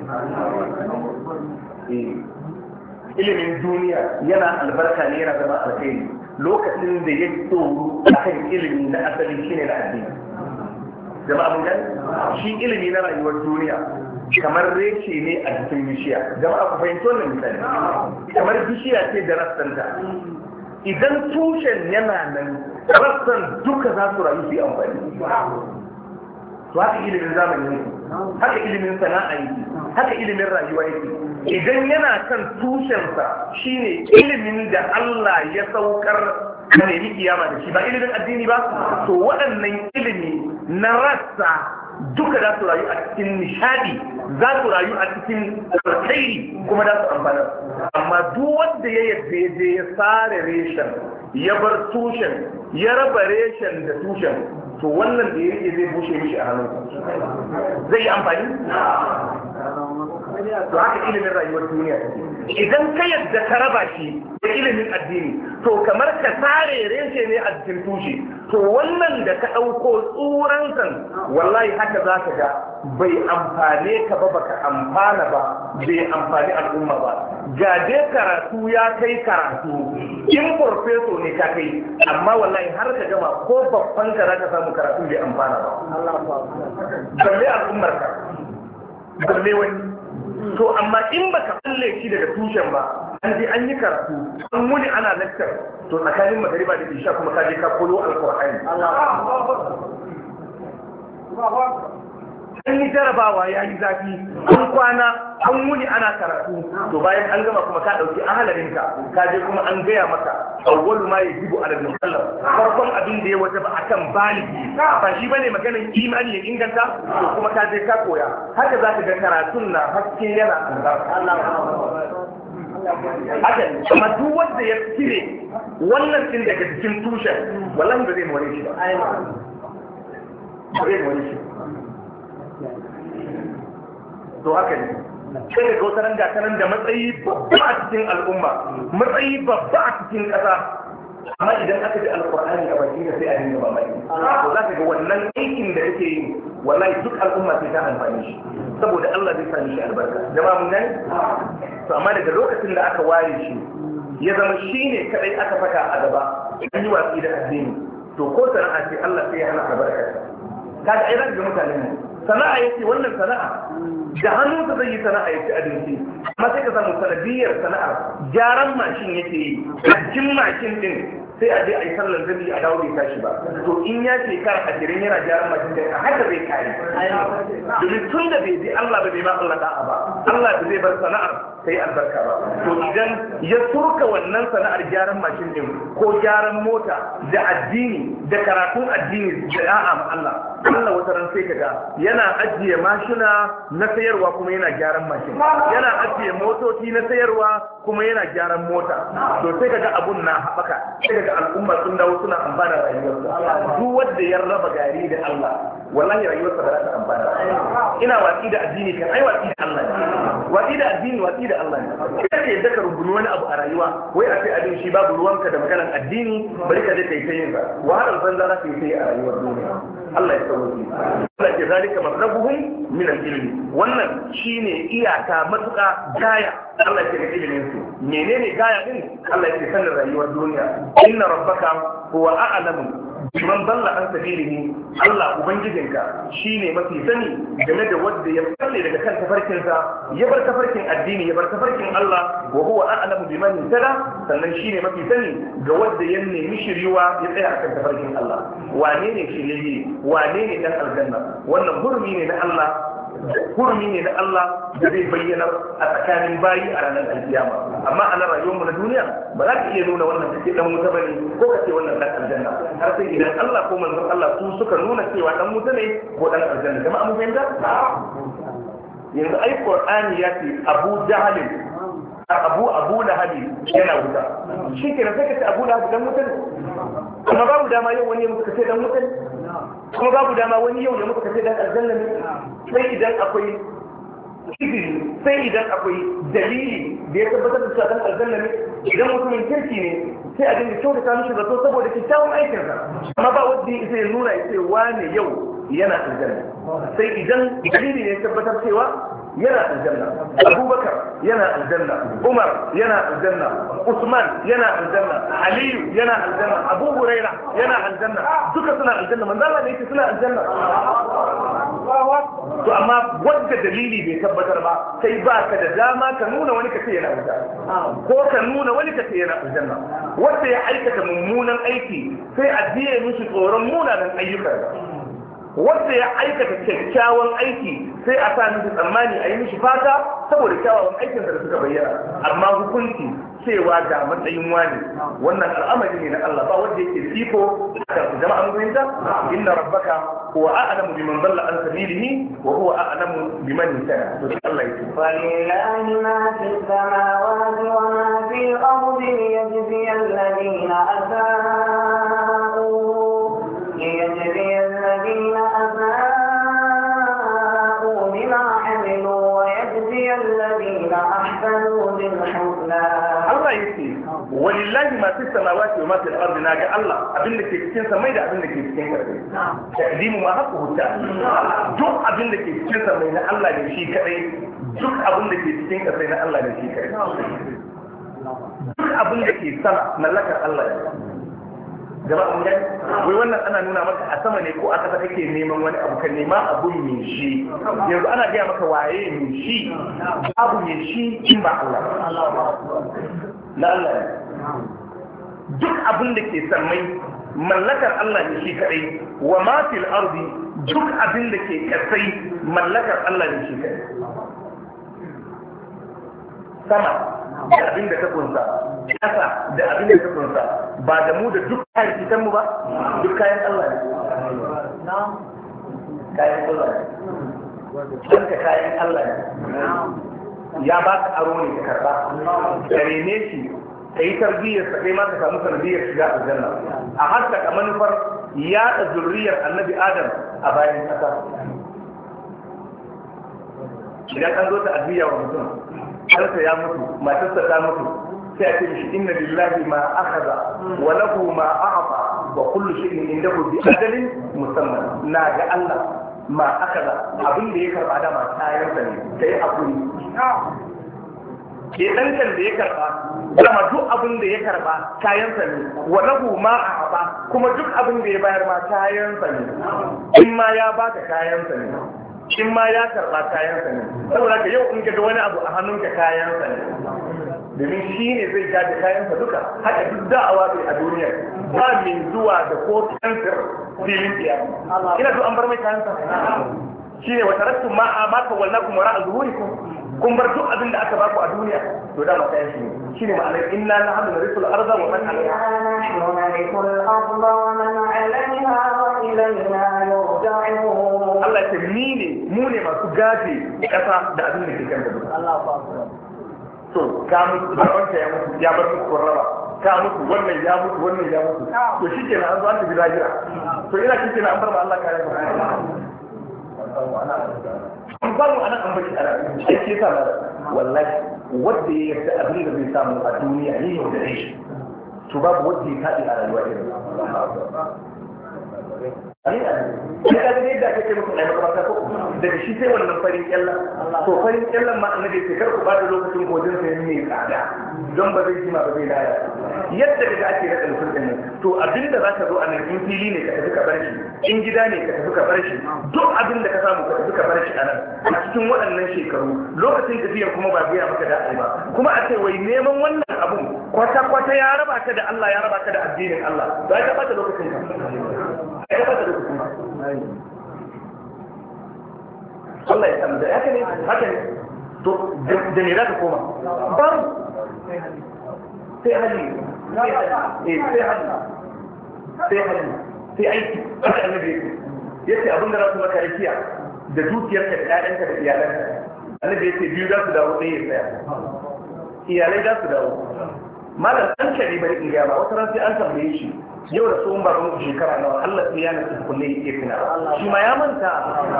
S2: ilimin duniya yana albarka ne yana zama alkhairi lokacin da ya tsoro akan ilimi na asali shine na addini jama'a mun gani shi ilimi na rayuwar duniya kamar reshe ne a cikin bishiya jama'a ku fahimci wannan misali kamar bishiya ce da rassanta idan tushen yana nan rassan duka za su rayu su yi amfani to haka ilimin zamani ne haka ilimin sana'a yake haka ilimin rayuwa yake idan yana kan tushensa shine ilimin da Allah ya saukar ka nemi kiyama da shi ba ilimin addini ba to waɗannan ilimi na rassa duka za su rayu a cikin nishadi za su rayu a cikin alkhairi kuma za su amfana amma duk wanda ya yadda ya je ya sare reshen ya bar tushen ya raba reshen da tushen to wannan da yake zai bushe mishi a hannun zai yi amfani to haka ilimin rayuwar duniya idan ka yadda ka raba shi da ilimin addini to kamar ka sare reshe ne a cikin tushe to wannan da ka ɗauko tsuran san wallahi haka za ka ga bai amfane ka ba baka amfana ba bai amfani al'umma ba ga dai karatu ya kai karatu in farfeso ne ka kai amma wallahi har ka gama ko babban ka za ka samu karatu bai amfana ba balle al'ummar ka balle wani to amma in baka kalle shi daga tushen ba an je an yi karatu an muni ana lecture to tsakanin magariba da isha kuma ka je ka koyo alqur'ani an yi jarabawa ya yi zafi an kwana an wuni ana karatu to bayan an gama kuma ka ɗauki ahalarinka ka je kuma an gaya maka awwalu ma yajibu ala al-mukallaf farkon abin da ya wajaba akan baligi ba shi bane maganar imani ya inganta to kuma ka je ka koya haka za ka ga karatun na haske yana haka amma duk wanda ya cire wannan din daga cikin tushen wallahi ba zai more shi ba ba zai more shi to haka ne sai da kautaran gatanan da matsayi babba a cikin al'umma matsayi babba a cikin ƙasa amma idan aka ji alƙur'ani a baki da sai a dinga mamaki to za ka ga wannan aikin da kake yi wallahi duk al'umma sai ta amfani shi saboda Allah zai sani shi albarka jama'a mun gani to amma daga lokacin da aka ware shi ya zama shine kadai aka saka a gaba an yi watsi da addini to ko sana'a ce Allah sai ya hana albarka kaga ai zaka ga mutane ne sana'a yake wannan sana'a da hannunsa zai yi sana'a ya ci abinci amma sai ka samu sanadiyar sana'ar gyaran mashin yake yi cikin mashin din sai a je a yi sallar zabi a dawo bai tashi ba to in ya shekara ashirin yana gyaran mashin da haka zai kare domin tun da bai je Allah ba bai ba Allah da'a ba Allah ba zai bar sana'ar sai albarka ba to idan ya turka wannan sana'ar gyaran mashin din ko gyaran mota da addini da karatun addini da da'a ma Allah Allah wata ran sai kaga yana ajiye mashina na sayarwa kuma yana gyaran mashin yana ajiye motoci na sayarwa kuma yana gyaran mota to sai kaga abun na haɓaka sai kaga al'umma sun dawo suna amfana rayuwarsa duk wanda ya raba gari da Allah wallahi rayuwarsa ba za ta amfana ina watsi da addini kan ai watsi da Allah watsi da addini watsi da Allah ne kai da ka rungumi wani abu a rayuwa wai a sai abin shi babu ruwanka da maganar addini bari ka je kai ta yin sa wahalar banza za ka yi sai a rayuwar duniya Allah ya sauke Allah ke zalika mablaguhum min al-ilmi wannan shine iyaka matuƙa gaya Allah ke da ilimin su menene gaya din Allah ya ce sanin rayuwar duniya inna rabbaka huwa a'lamu biman dalla an sabilihi Allah ubangijinka shine mafi sani game da wanda ya falle daga kan tafarkinsa ya bar tafarkin addini ya bar tafarkin Allah wa huwa a'lamu biman tada sannan shine mafi sani ga wanda ya nemi shiriwa ya tsaya kan tafarkin Allah wane ne shiriye wane ne dan aljanna wannan hurmi ne na Allah hurumi ne na Allah da zai bayyana a tsakanin bayi a ranar alkiyama amma a rayuwar mu na duniya ba za ka iya nuna wannan kake dan wuta bane ko kace wannan dan aljanna har sai idan Allah ko manzon Allah su suka nuna cewa dan wuta ne ko dan aljanna jama'a mun fahimta yanzu ai Qur'ani ya ce Abu Jahl Abu Abu Lahab yana wuta shi ke sai ka ce Abu Lahab dan wuta ne kuma babu dama yau wani ya muka ce dan wuta ne kuma babu dama wani yau ya muka ce dan aljanna ne sai idan akwai izini sai idan akwai dalili da ya tabbatar da cewa dan aljanna ne idan mutumin kirki ne sai a dinga kyautata mishi zato saboda kyakkyawan aikinsa amma ba wanda ya nuna ya ce wane yau yana aljanna sai idan dalili ne ya tabbatar cewa yana aljanna abubakar yana aljanna umar yana aljanna usman yana aljanna aliyu yana aljanna abu huraira yana aljanna duka suna aljanna manzo Allah ne yake suna aljanna to amma wanda dalili bai tabbatar ba sai ba ka da dama ka nuna wani kace yana aljanna ko ka nuna wani kace yana aljanna wanda ya aikata mummunan aiki sai a biye mishi tsoron munanan ayyukan wanda ya aikata kyakkyawan aiki sai a sa mishi tsammani a yi mishi fata saboda kyawawan aikin da suka bayyana amma hukunci cewa da matsayin wani wannan al'amari ne na Allah ba wanda yake sifo da jama'a mun fahimta inna rabbaka huwa a'lamu biman dalla an sabilihi wa huwa a'lamu biman ihtada to Allah yake
S3: falillahi ma fis samawati wa ma fil ardi liyajzi alladhina asa'u ليجزي الذين أساءوا بما عملوا ويجزي الذين أحسنوا بالحسنى.
S2: الله يسير ولله ما في السماوات وما في الأرض ناجي الله أبن لك يسكن سميدة أبن لك يسكن تقديم ما حقه التالي جوك أبن لك يسكن سميدة الله يشي كأي جوك أبن لك يسكن سميدة الله يشي كأي جوك أبن لك يسكن ملك الله يشي jama'a mun gani wai wannan ana nuna maka a sama ne ko a kasa kake neman wani abu kan nema abun mai shi yanzu ana gaya maka waye mai shi abu mai shi in ba Allah na Allah ne duk abin da ke sammai mallakar Allah ne shi kadai wa ma fil ardi duk abin da ke kasai mallakar Allah ne shi kadai sama da abin da ta kunsa kasa da abin da ta kunsa ba da mu da duk kayan kitanmu ba duk kayan Allah ne kayan Allah ne ɗanka kayan Allah ne ya ba ka aro ne ka karɓa ka rene shi ka yi tarbiyyar sa kai ma ka samu sanadiyar shiga aljanna a haskaka manufar yaɗa zurriyar annabi adam a bayan ƙasa idan an zo ta addiya wa mutum ɗansa ya mutu matarsa ta mutu sai a ce mishi inna lillahi ma akhadha wa lahu ma a'ta wa kullu shay'in indahu bi ajalin musamman na ga Allah ma akhadha abin da ya karba da ma tayar da ne sai hakuri ke dankan da ya karba dama duk abin da ya karba kayansa ne wa lahu ma a'ta kuma duk abin da ya bayar ma kayansa ne in ma ya baka kayansa ne in ma ya karba kayansa ne saboda ka yau in ka ga wani abu a hannunka kayansa ne domin shi ne zai gaji kayansa duka haka duk da'awa bai a duniya ba min zuwa da ko kansir filin biya ina so an bar mai kayansa shi ne wata rasu ma a maka walna kuma ra'a zuhurikum kun bar duk abin da aka baku a duniya to da mata shi ne shi ne ma'anar inna na hamdu risul arda wa man Allah ce ni ne mu ne masu gaje kasa da abin da ke kan da duka to ka mutu babanka ya mutu ya bar muku raba ka mutu wannan ya mutu wannan ya mutu to shi ke an zo an tafi lahira to ina kike na an bar ma Allah kare mu an ba mu anan an baki ala sai ke sa wallahi wanda ya yarda abin da zai samu a duniya ne yau da shi to babu wanda ya tafi a rayuwa irin ai ai da ne da kake muku ai makaranta ko daga shi sai wannan farin kyallan to farin kyallan ma annabi sai kar ku bada lokacin godin sai ne tsada don ba zai jima ba zai laya yadda daga ake rada mutum din nan to abinda zaka zo a nan in fili ne ka tafi ka bar shi in gida ne ka tafi ka bar shi duk abinda ka samu ka tafi ka bar shi a nan a cikin waɗannan shekaru lokacin tafiyar kuma ba biya maka da ai ba kuma a ce wai neman wannan abun kwata kwata ya raba ka da Allah ya raba ka da addinin Allah to ai ka bata lokacin ka Allah ya da haka ne haka ne to da me za ka koma babu sai hali eh sai hali sai hali sai aiki haka annabi yace abin da za su maka rakiya da dukiyarka da ƴaƴanka da iyalanka annabi yace biyu za su dawo ɗaya ya tsaya iyalai za su dawo malam an kari bari in gaya ba wata ran sai an tambaye shi yau da tsohon baban ku shekara nawa Allah sai ya nasu kunne yake tuna shi ma ya manta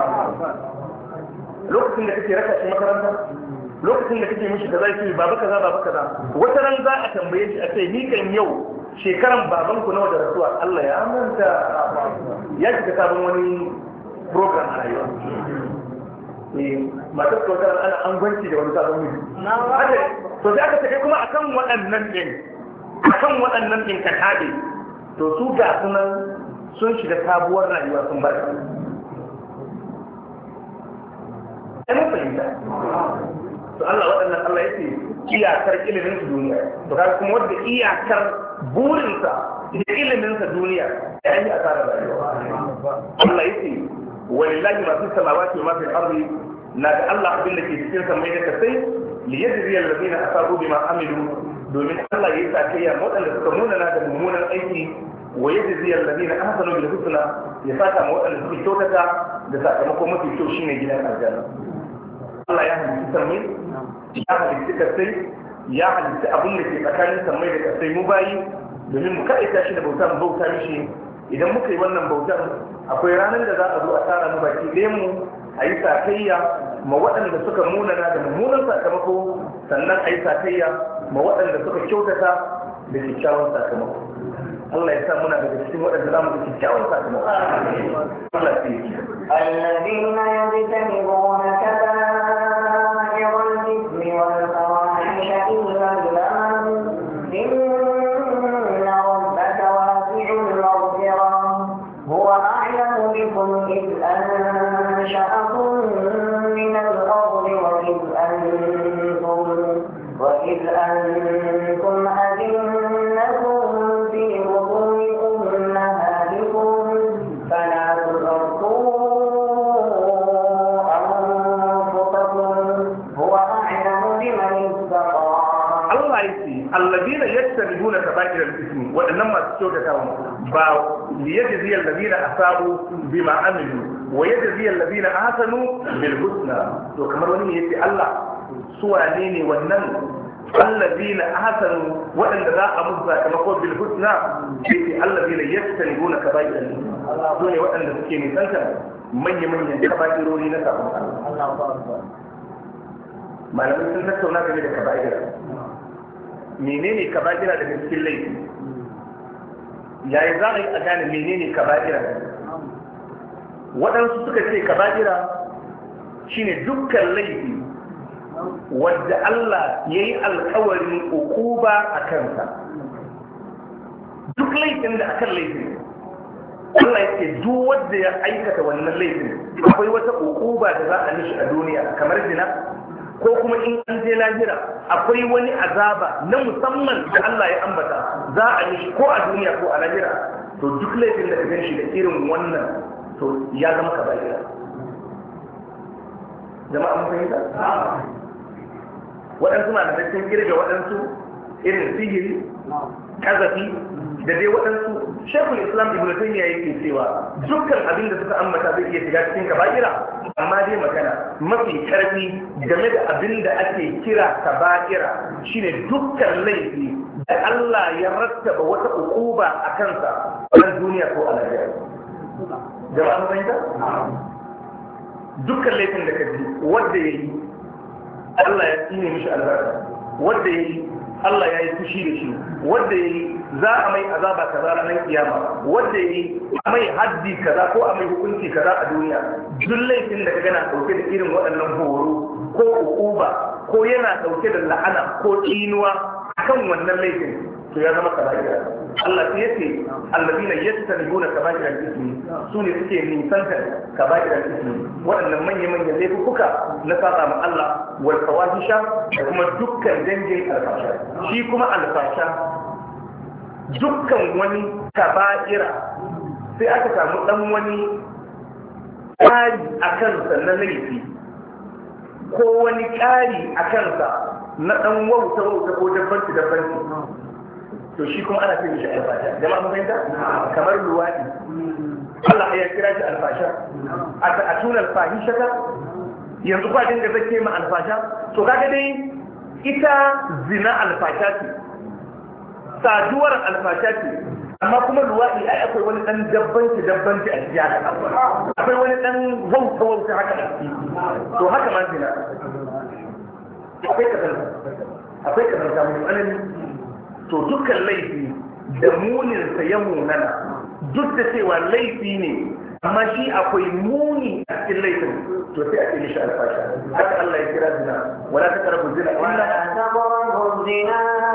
S2: lokacin da kake raka shi makaranta lokacin da kake mishi kaza yake baba kaza baba kaza wata ran za a tambaye shi a ce ni kan yau shekaran baban ku nawa da rasuwa Allah ya manta ya shiga sabon wani program a rayuwa matar kautar ana an gwanci da wani sabon miji to sai aka tafi kuma akan waɗannan ɗin akan waɗannan ɗin ka taɓe to su ga sunan sun shiga sabuwar rayuwa sun bar ai mun fahimta to Allah waɗannan Allah yake iyakar ilimin su duniya to kaga kuma wanda iyakar burinsa da ilimin sa duniya ya yi asara rayuwa Allah yake walillahi ma fi samawati wa ma fi al-ardi na da Allah abin da ke cikin samai da kasai li yajzi alladhina asabu bima amilu domin Allah ya yi sakayya waɗanda suka munana da mummunan aiki wa yajzi alladhina ahsanu bil husna ya saka ma waɗanda suka kyautata da sakamakon mafi kyau shine gidan aljanna Allah ya halitta samai ya halitta kasai ya halitta abin da ke tsakanin samai da kasai mu bayi domin mu kaita shi da bauta mu bauta mishi idan muka yi wannan bautar akwai ranar da za a zo a tara mu baki ɗayan mu a yi sakayya ma waɗanda suka munana da mummunan sakamako sannan a yi sakayya ma waɗanda suka kyautata da kyakkyawan sakamako Allah ya sa muna daga cikin waɗanda za mu da kyakkyawan sakamako Allah ya yi
S3: الذين يجتنبون كبائر الإثم والفواحش إلا اللمم إن ربك واسع المغفرة هو أعلم بكم إذ أنشأكم من الأرض وإذ أنتم وإذ أنتم أجنة في بطون أمهاتكم فلا تزكوا أنفسكم هو أعلم بمن اتقى.
S2: الله يسي الذين يجتنبون كبائر الإثم وإنما تشوكتهم ليجزي الذين أصابوا بما عملوا ويجزي الذين أحسنوا بالحسنى to kamar wani yace Allah su wane ne wannan allazina ahsanu wadanda za a musu sakamako bil husna yace allazina yastanibuna kaba'ir Allah to ne wadanda suke nisanta manyan manyan kaba'irori na sabon Allah malamai sun tattauna game da kaba'ira menene kaba'ira daga cikin laifi yayi za a yi a gane menene kaba'ira waɗansu suka ce kaba'ira shine dukkan laifi wadda Allah ya yi alkawarin ukuba a kansa duk laifin da akan laifin Allah ya ce duk wanda ya aikata wannan laifin akwai wata ukuba da za a nishi a duniya kamar zina ko kuma in an je lahira akwai wani azaba na musamman da Allah ya ambata za a nishi ko a duniya ko a lahira to duk laifin da ka gan shi da irin wannan to ya zama kaba'ira jama'a mun fahimta waɗansu na da cikin girbe waɗansu irin sihiri kazafi da dai waɗansu shekul islam ibn taymiya yake cewa dukkan abin da suka ambata zai iya shiga cikin kaba'ira amma dai magana mafi karfi game da abin da ake kira kaba'ira shine dukkan laifi da Allah ya rattaba wata ukuba a kansa a duniya ko a lahira jama'a mun fahimta dukkan laifin da kaji wanda yayi Allah ya tsine mishi albarka wanda yayi Allah ya yi fushi da shi wanda yayi za a mai azaba kaza ranar kiyama wanda yayi a mai haddi kaza ko a mai hukunci kaza a duniya duk laifin da kaga na dauke da irin waɗannan horo ko ukuba ko yana dauke da la'ana ko tsinuwa akan wannan laifin to ya zama kaba'ira Allah sai yace alladina yastanibuna kaba'ira al-ithmi sune suke nisanta kaba'ira al-ithmi waɗannan manyan manyan laifuka na saba ma Allah wal fawahisha da kuma dukkan dangin alfasha shi kuma alfasha dukkan wani kaba'ira sai aka samu dan wani tsari akan sannan laifi ko wani ƙari a kansa na ɗan wauta wauta ko dabbanci dabbanci to shi kuma ana sai shi alfasha jama'a mun fahimta kamar luwadi Allah ya kira shi alfasha a tuna alfahisha ka yanzu kwa dinga zake ma alfasha to kaga dai ita zina alfasha ce saduwar alfasha ce amma kuma luwadi ai akwai wani dan dabbanci dabbanci a cikin akwai wani dan wauta wauta haka da to haka ma zina akwai kazanta akwai kazanta mai tsanani to dukkan laifi da muninsa ya munana duk da cewa laifi ne amma shi akwai muni a cikin laifin to sai a ce mishi alfasha haka Allah ya kira zina wala taqrabu zina illa
S3: taqrabu zina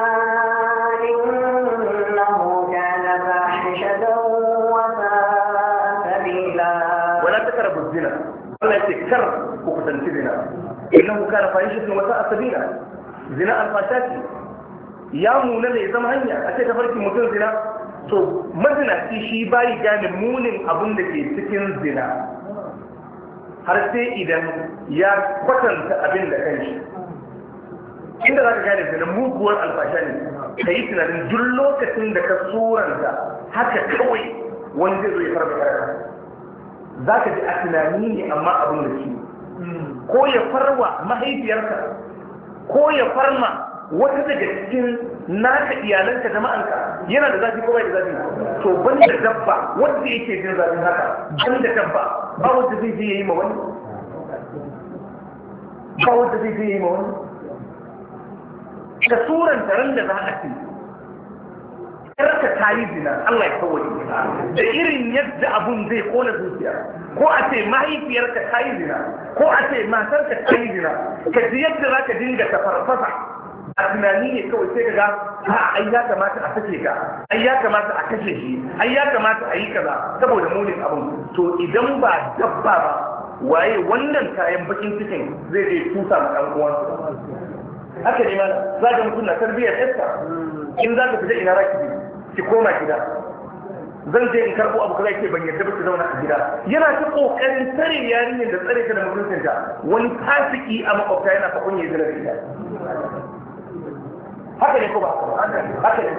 S3: innahu kana fahishatan wa sa'a sabila
S2: wala taqrabu zina Allah ya ce kar ku kusanci zina innahu kana fahishatan wa sa'a sabila zina alfasha ce ya muna ne zama hanya a ce tafarkin mutum zina to mazinaci shi bayi gane munin abin da ke cikin zina har sai idan ya kwatanta abin da kanshi inda za ka gane zina muguwar alfasha ne ka yi tunanin duk lokacin da ka suranta haka kawai wani zai zo ya farba karaka za ka ji a tunani ne amma abin da shi ko ya farwa mahaifiyarka ko ya farma wata daga cikin naka iyalanka jama'anka yana da zafi ko bai da zafi to ban da dabba wanda yake jin zafin haka ban da dabba ba wanda zai je yayi ma wani ba wanda zai je yayi ma wani da suran taron da za a ce karka ta yi zina Allah ya kawai da irin yadda abun zai kona zuciya ko a ce mahaifiyarka ta yi zina ko a ce matarka ta yi zina ka ji yadda za ka dinga ta farfasa a tunani ne kawai sai ga a ai ya kamata a sake ka ai ya kamata a kashe shi ai ya kamata a yi kaza saboda munin abun to idan ba dabba ba waye wannan kayan bakin cikin zai je tusa ma dan uwansa haka ne mana za ka mutum na tarbiyyar iska in za ka fita ina raki ki koma gida zan je in karbo abu kaza yake ban yarda ba ki zauna a gida yana ta kokarin tsare yarinyar da tsare ta da mutuncinta wani fasiki a makwabta yana fa kunye zira da ita haka ne ko ba haka ne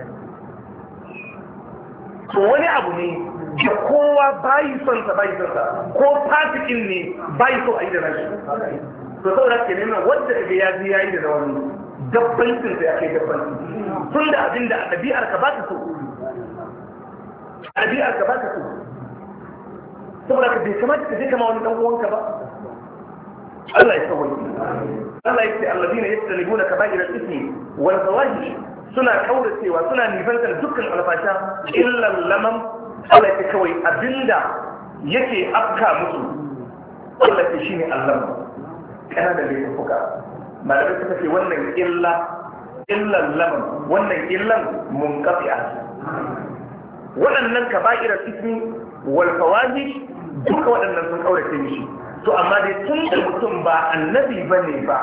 S2: to wani abu ne da kowa bayi son sa bayi son sa ko fasikin ne bayi so a yi da nashi to saboda ke neman wanda daga ya ji yayi da wani dabbancin sa yake dabbanci tun da abin da ɗabi'ar ka ba ta so ɗabi'ar ka ba ta so saboda ka bai kamata ka je kama wani dan uwanka ba Allah ya sauke Allah ya ce alladina yajtanibuna kaba'ira al-ithmi wal fawahish suna kauracewa suna nifantar dukkan alfasha illa lamam Allah ya ce kawai abinda yake afka musu Allah ya ce shine Allah kana da laifuka malamai suka ce wannan illa illa lamam wannan illan munqati'a waɗannan kaba'ira al-ithmi wal fawahish duka waɗannan sun kaurace mishi to amma dai tun da mutum ba annabi ba ne ba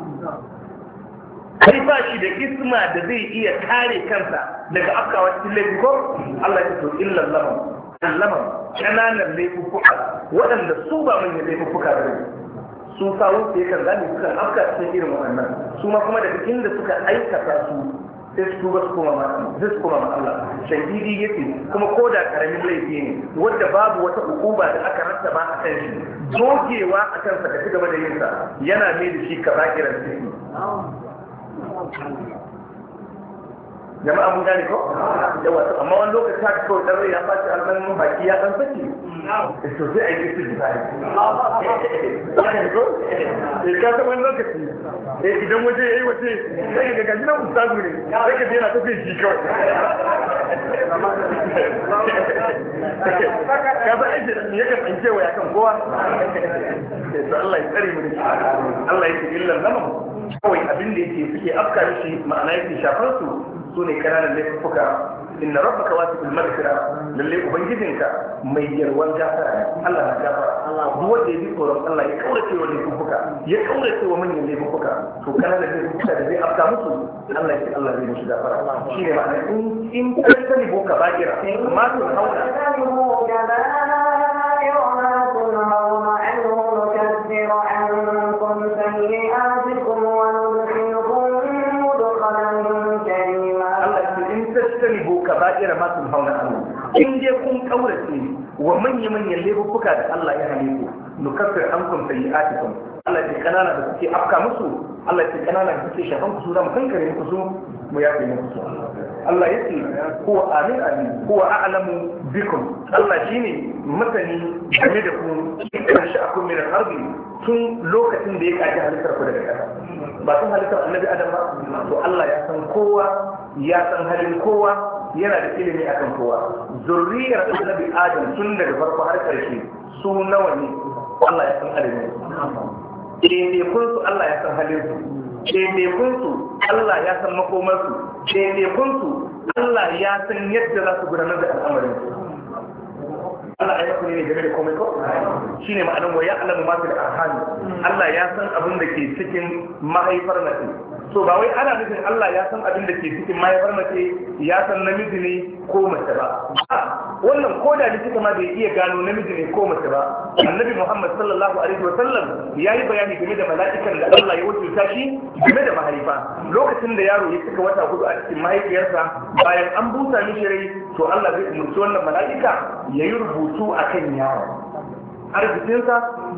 S2: kai ba shi da isma da zai iya kare kansa daga afkawa cikin laifi ko Allah ya to illa lamam lamam kananan laifuka waɗanda su ba manyan laifuka ba ne su kawo su yakan gane suka afka cikin irin waɗannan su ma kuma daga inda suka aikata su sai su tuba su koma ma zai su koma ma Allah shahidi yake kuma ko da karamin laifi ne wanda babu wata hukuma da aka rattaba a kan shi dogewa a kansa ka ci gaba da yin sa yana mai da shi kaba'iran ciki jama'a mun gane ko yawa amma wani lokaci haka kawai dan rai ya faci alman baki ya dan saki to sai a yi su da bai eh ka san wani lokaci eh idan waje yayi waje sai ga gaji nan ustazu ne sai ka yana tafi shi kawai ka ba aje ne ka tsince waya kan kowa to Allah ya tsare mu Allah ya ce illa lamam kawai abin da yake suke afka shi ma'ana yake shafar su su ne kananan laifuka inna rabbaka wasi'ul maghfira lalle ubangijinka mai yarwan gafara Allah na gafara duk wanda ya bi tsoron Allah ya kaurace wa laifuka ya kaurace wa manyan laifuka to kananan laifuka da zai afka musu Allah ya ce Allah zai musu gafara shine ma'ana in in kai bo ka ba'ira ma tun hauna kaba'ira ma tunhauna anhu in je kun kaurace wa manyan manyan laifuka da Allah ya hane ku nukaffir ankum sayyi'atikum Allah ya kanana da suke afka musu Allah ya kanana da suke shafan ku su da mu kankare muku su mu yafe muku su Allah ya ce huwa amin amin huwa a'lamu bikum Allah shine masani game da ku kan sha'akum min al-ardi tun lokacin da ya kaji halittar ku daga ƙasa ba tun halittar annabi Adam ba to Allah ya san kowa ya san halin kowa yana da ilimi akan kowa zurriyar annabi Adam tun daga farko har ƙarshe su nawa ne Allah ya san adadin ɗaiɗaikun su Allah ya san halin su ɗaiɗaikun su Allah ya san makomar su ɗaiɗaikun su Allah ya san yadda za su gudanar da al'amarin su Allah ya maku ne game da komai ko shine ma'anar wa ya'lamu ma fil arham Allah ya san abin da ke cikin mahaifar mace so ba wai ana nufin Allah ya san abin da ke cikin mahaifar mace ya san namiji ne ko mace ba wannan ko da likita ma bai iya gano namiji ne ko mace ba annabi Muhammad sallallahu alaihi wa sallam yayi bayani game da mala'ikan da Allah ya wakilta shi game da mahaifa lokacin da yaro ya cika wata hudu a cikin mahaifiyarsa bayan an busa mishi rai to Allah zai umurci wannan mala'ika ya yi rubutu akan yaro arzikinsa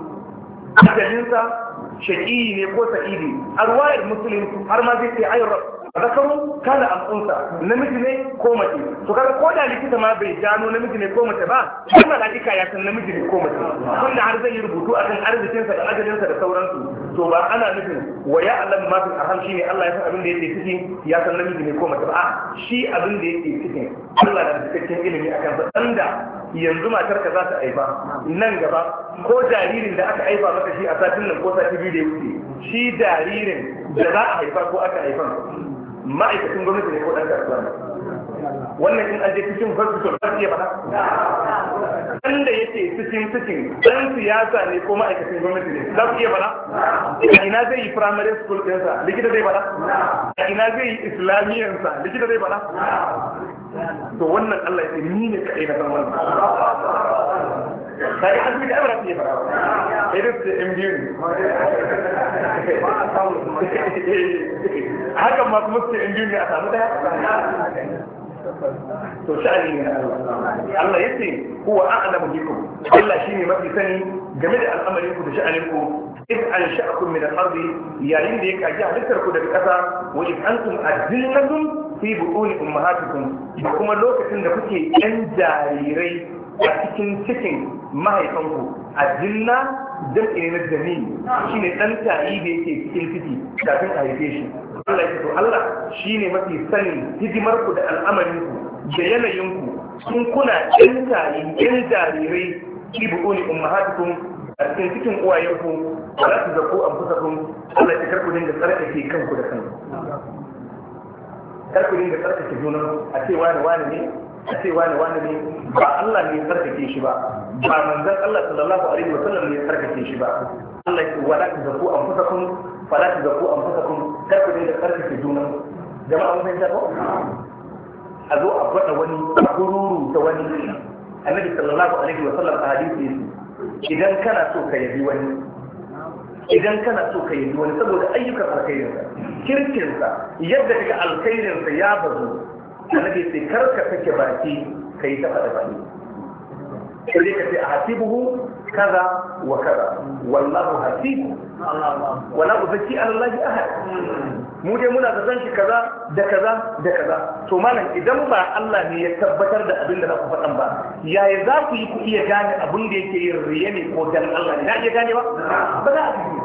S2: ajalinsa shaƙi ne ko sa'idi a ruwayar musulun har ma zai ce ayyar zakaru kana amsunsa namiji ne ko mace to kaga ko da likita ma bai gano namiji ne ko mace ba shi mala'ika ya san namiji ne ko mace tunda har zai yi rubutu akan arzikinsa da ajalinsa da sauransu to ba ana nufin wa ya Allah ma fi arham shine Allah ya san abin da yake ciki ya san namiji ne ko mace ba a shi abin da yake cikin Allah da cikakken ilimi akan sa danda yanzu matar ka za ta haifa nan gaba ko jaririn da aka haifa maka shi a satin nan ko sati biyu da ya wuce shi jaririn da za a haifa ko aka haifa ma'aikacin gwamnati ne ko ɗan kasuwa ne wannan in an je cikin hospital za su iya faɗa ɗan da yake cikin cikin ɗan siyasa ne ko ma'aikacin gwamnati ne za su iya faɗa a ina zai yi primary school ɗinsa likita zai faɗa a ina zai yi islamiyansa likita zai faɗa to wannan Allah ya ce ni ne kaɗai na san wannan kai an ji da abara ce fara sai da su in biyu haka ma kuma su in biyu ne a samu daya to sha'ani ne Allah ya ce huwa a'lamu bikum Allah shine mafi sani game da al'amarin ku da sha'anin ku in an sha'akum min al-ardi yayin da ya kaji halittar ku daga ƙasa wa in antum adillatun fi bu'uni ummahatikum da kuma lokacin da kuke yan jarirai a cikin cikin mahaifanku a jinna dan na jami shi ne ɗan tayi da yake cikin ciki kafin a haife shi Allah ya to Allah shi ne mafi sanin hidimarku da al'amarinku da yanayinku sun kuna ɗan tayi ɗan jarirai ki buɗuni ummahatukum a cikin cikin uwayenku ba za su zako an kusa kun Allah ya karku dinga tsarkake kanku da kanku karku dinga tsarkake junan a ce wani wani ne a ce wani wani ne ba Allah ne ya tsarkake shi ba ba manzon Allah sallallahu alaihi wa sallam ne ya tsarkake shi ba Allah ya ce wala tuzakku anfusakum fala tuzakku anfusakum kar ku dinga tsarkake junan jama'a mun fahimta ko a zo a faɗa wani a gururu ta wani annabi sallallahu alaihi wa sallam a hadisi idan kana so ka yabi wani idan kana so ka yabi wani saboda ayyukan alkhairinsa kirkinsa yadda kaga alkhairinsa ya bazu annabi sai karka take baki kai ta fada baki sai ka ce a hasibuhu kaza wa kaza wallahu hasibu wala uzaki ala Allah ahad mu dai muna da san shi kaza da kaza da kaza to malam idan ba Allah ne ya tabbatar da abin da za ku faɗan ba yaya za ku yi ku iya gane abin da yake yin riya ne ko dan Allah ne na iya gane ba ba za a yi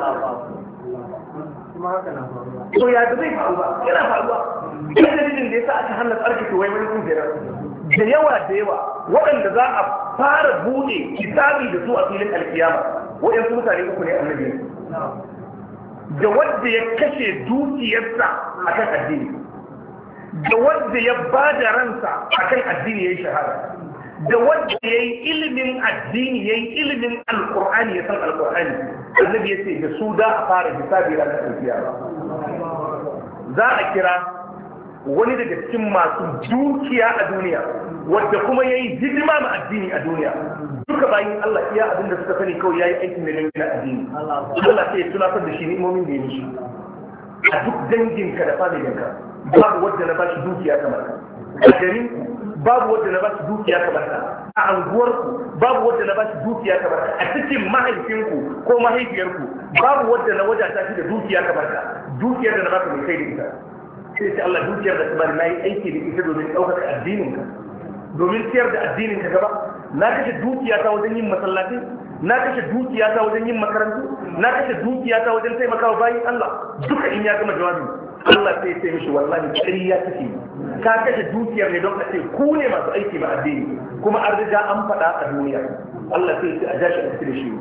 S2: to ya da zai faru ba yana faruwa ina dalilin da yasa aka hana tsarkake wai wani kungiyar da yawa da yawa waɗanda za a fara buɗe kitabi da su a filin alkiyama waɗansu mutane uku ne annabi da wanda ya kashe dukiyarsa akan addini da wanda ya ba da ransa akan addini ya yi shahada da wanda ya yi ilimin addini ya yi ilimin alkur'ani ya san alkur'ani annabi ya ce da su da a fara hisabi ranar alkiyama za a kira wani daga cikin masu dukiya a duniya wadda kuma ya yi hidima ma addini a duniya duka bayan Allah iya abin da suka sani kawai ya yi aikin da na addini Allah sai ya tunatar da shi ni'imomin da ya nishi a duk danginka da familinka babu wadda na bashi dukiya kamar ka a garin babu wanda na ba shi dukiya kamar ka a anguwarku babu wanda na ba shi dukiya kamar ka a cikin mahaifinku ko mahaifiyarku babu wanda na wadata shi da dukiya kamar ka dukiyar da na baka mai kai da ita sai ce Allah dukiyar da kamar na yi aiki da ita domin ɗaukaka addininka domin ciyar da addininka gaba na kashe dukiya ta wajen yin masallatai na kashe dukiya ta wajen yin makarantu na kashe dukiya ta wajen taimakawa bayin Allah duka in ya gama jawabi Allah sai ya ce mishi wallahi ƙarya take ka kashe dukiyar ne don a ce ku ne masu aiki ma addini kuma an riga an faɗa a duniya Allah sai ya ce a jashi a cikin shi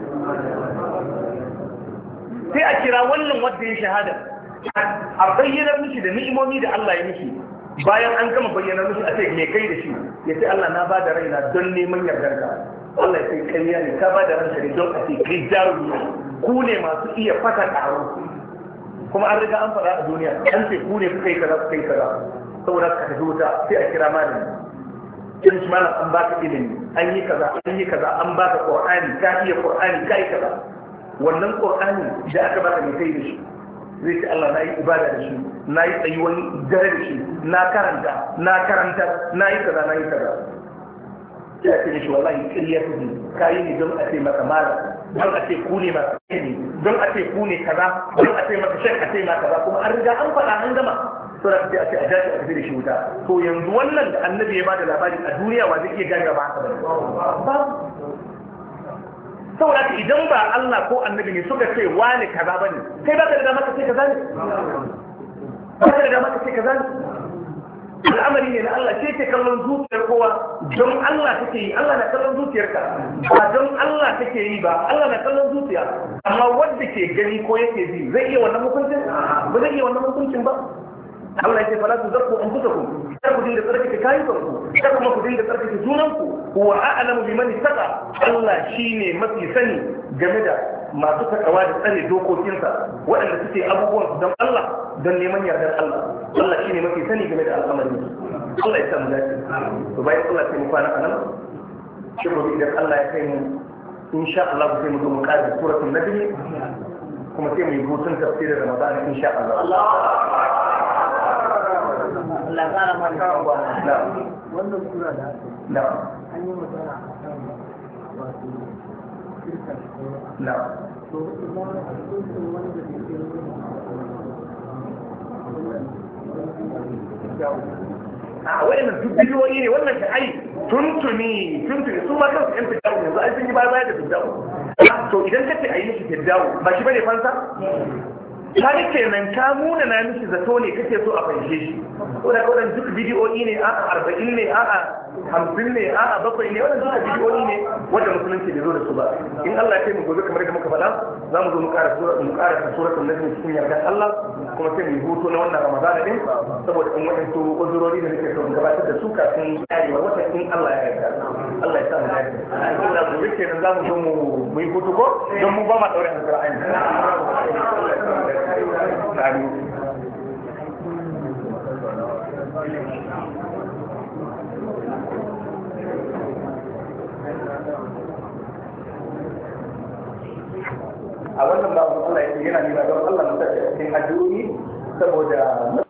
S2: sai a kira wannan wanda ya shahada a bayyana mishi da ni'imomi da Allah ya mishi bayan an gama bayyana mishi a ce me kai da shi ya ce Allah na ba da raina don neman yardarka Allah ya ce kariya ne ka ba da ranka ne don a ce kai jarumi ku ne masu iya fata taro kuma an riga an faɗa a duniya an ce ku ne kuka yi kaza kuka yi kaza saboda ka tafi wuta sai a kira malami in shi malam an baka ilimi an yi kaza an yi kaza an baka qur'ani ka iya qur'ani ka yi kaza wannan qur'ani da aka baka me kai da shi zai ce Allah na yi ibada da shi na yi tsayuwan dare da shi na karanta na karanta na yi kaza na yi kaza sai a ce mishi wallahi ƙirya ta ne ka yi ne don a ce maka mara don a ce ku ne masu ne don a ce ku ne kaza don a ce maka shan a ce maka kaza kuma an riga an faɗa an gama to da sai a ce a jashi a tafi da shi wuta to yanzu wannan da annabi ya bada labari a duniya wa zai iya gane ba haka ba saboda idan ba Allah ko annabi ne suka ce wani kaza bane kai ba ka da dama ka ce kaza ne ba ka da dama ka ce kaza ne al'amari ne na Allah ce ke kallon zuciyar kowa don Allah take yi Allah na kallon zuciyarka ba don Allah take yi ba Allah na kallon zuciya amma wanda ke gani ko yake ji zai iya wannan hukuncin ba zai iya wannan hukuncin ba Allah ya ce fala tu zakku anfusakum kar ku dinga tsarkake kayukanku kar kuma ku dinga tsarkake junanku huwa a'lamu biman ittaqa Allah shine mafi sani game da masu takawa da tsare dokokinsa waɗanda suke abubuwan don Allah don neman yardar Allah Allah shine mafi sani game da al'amarin Allah ya samu dace to bayan Allah sai mu kwana anan shi gobe idan Allah ya kai mu insha Allah sai mu zo mu ƙara suratul najm kuma sai mu yi hutun tafsirin Ramadan insha Allah
S3: Allah ƙara mana
S4: wannan sura da
S2: na
S4: an yi magana a kan wato shirka
S2: na
S4: to kuma a cikin wanda ke
S2: a wayannan duk bidiyoyi ne wannan ta ai tuntuni tuntuni su ma kansu yan fitawo yanzu ai sun yi baya baya da fitawo to idan ka ce a yi mishi fitawo ba shi bane fansa ta ne kenan ka muna na mishi zato ne kake so a fahimce shi ko da kawai duk bidiyoyi ne a arba'in ne a hamsin ne a bakwai ne wannan duka bidiyoyi ne wanda musulunci bai zo da su ba in Allah ya kai mu gobe kamar yadda muka faɗa za mu zo mu ƙara sura mu ƙara suratul najm cikin yardan Allah kuma sai mu hutu na wannan Ramadan din saboda in wannan su uzurori da nake so mu gabatar da su kafin yayiwa wata in Allah ya yarda Allah ya sa mu dace Allah gobe kenan za mu zo mu yi hutu ko don mu ba ma daure alƙur'ani Amin. A wannan babu Allah ya ce yana nuna don Allah mutum cikin addu'o'i saboda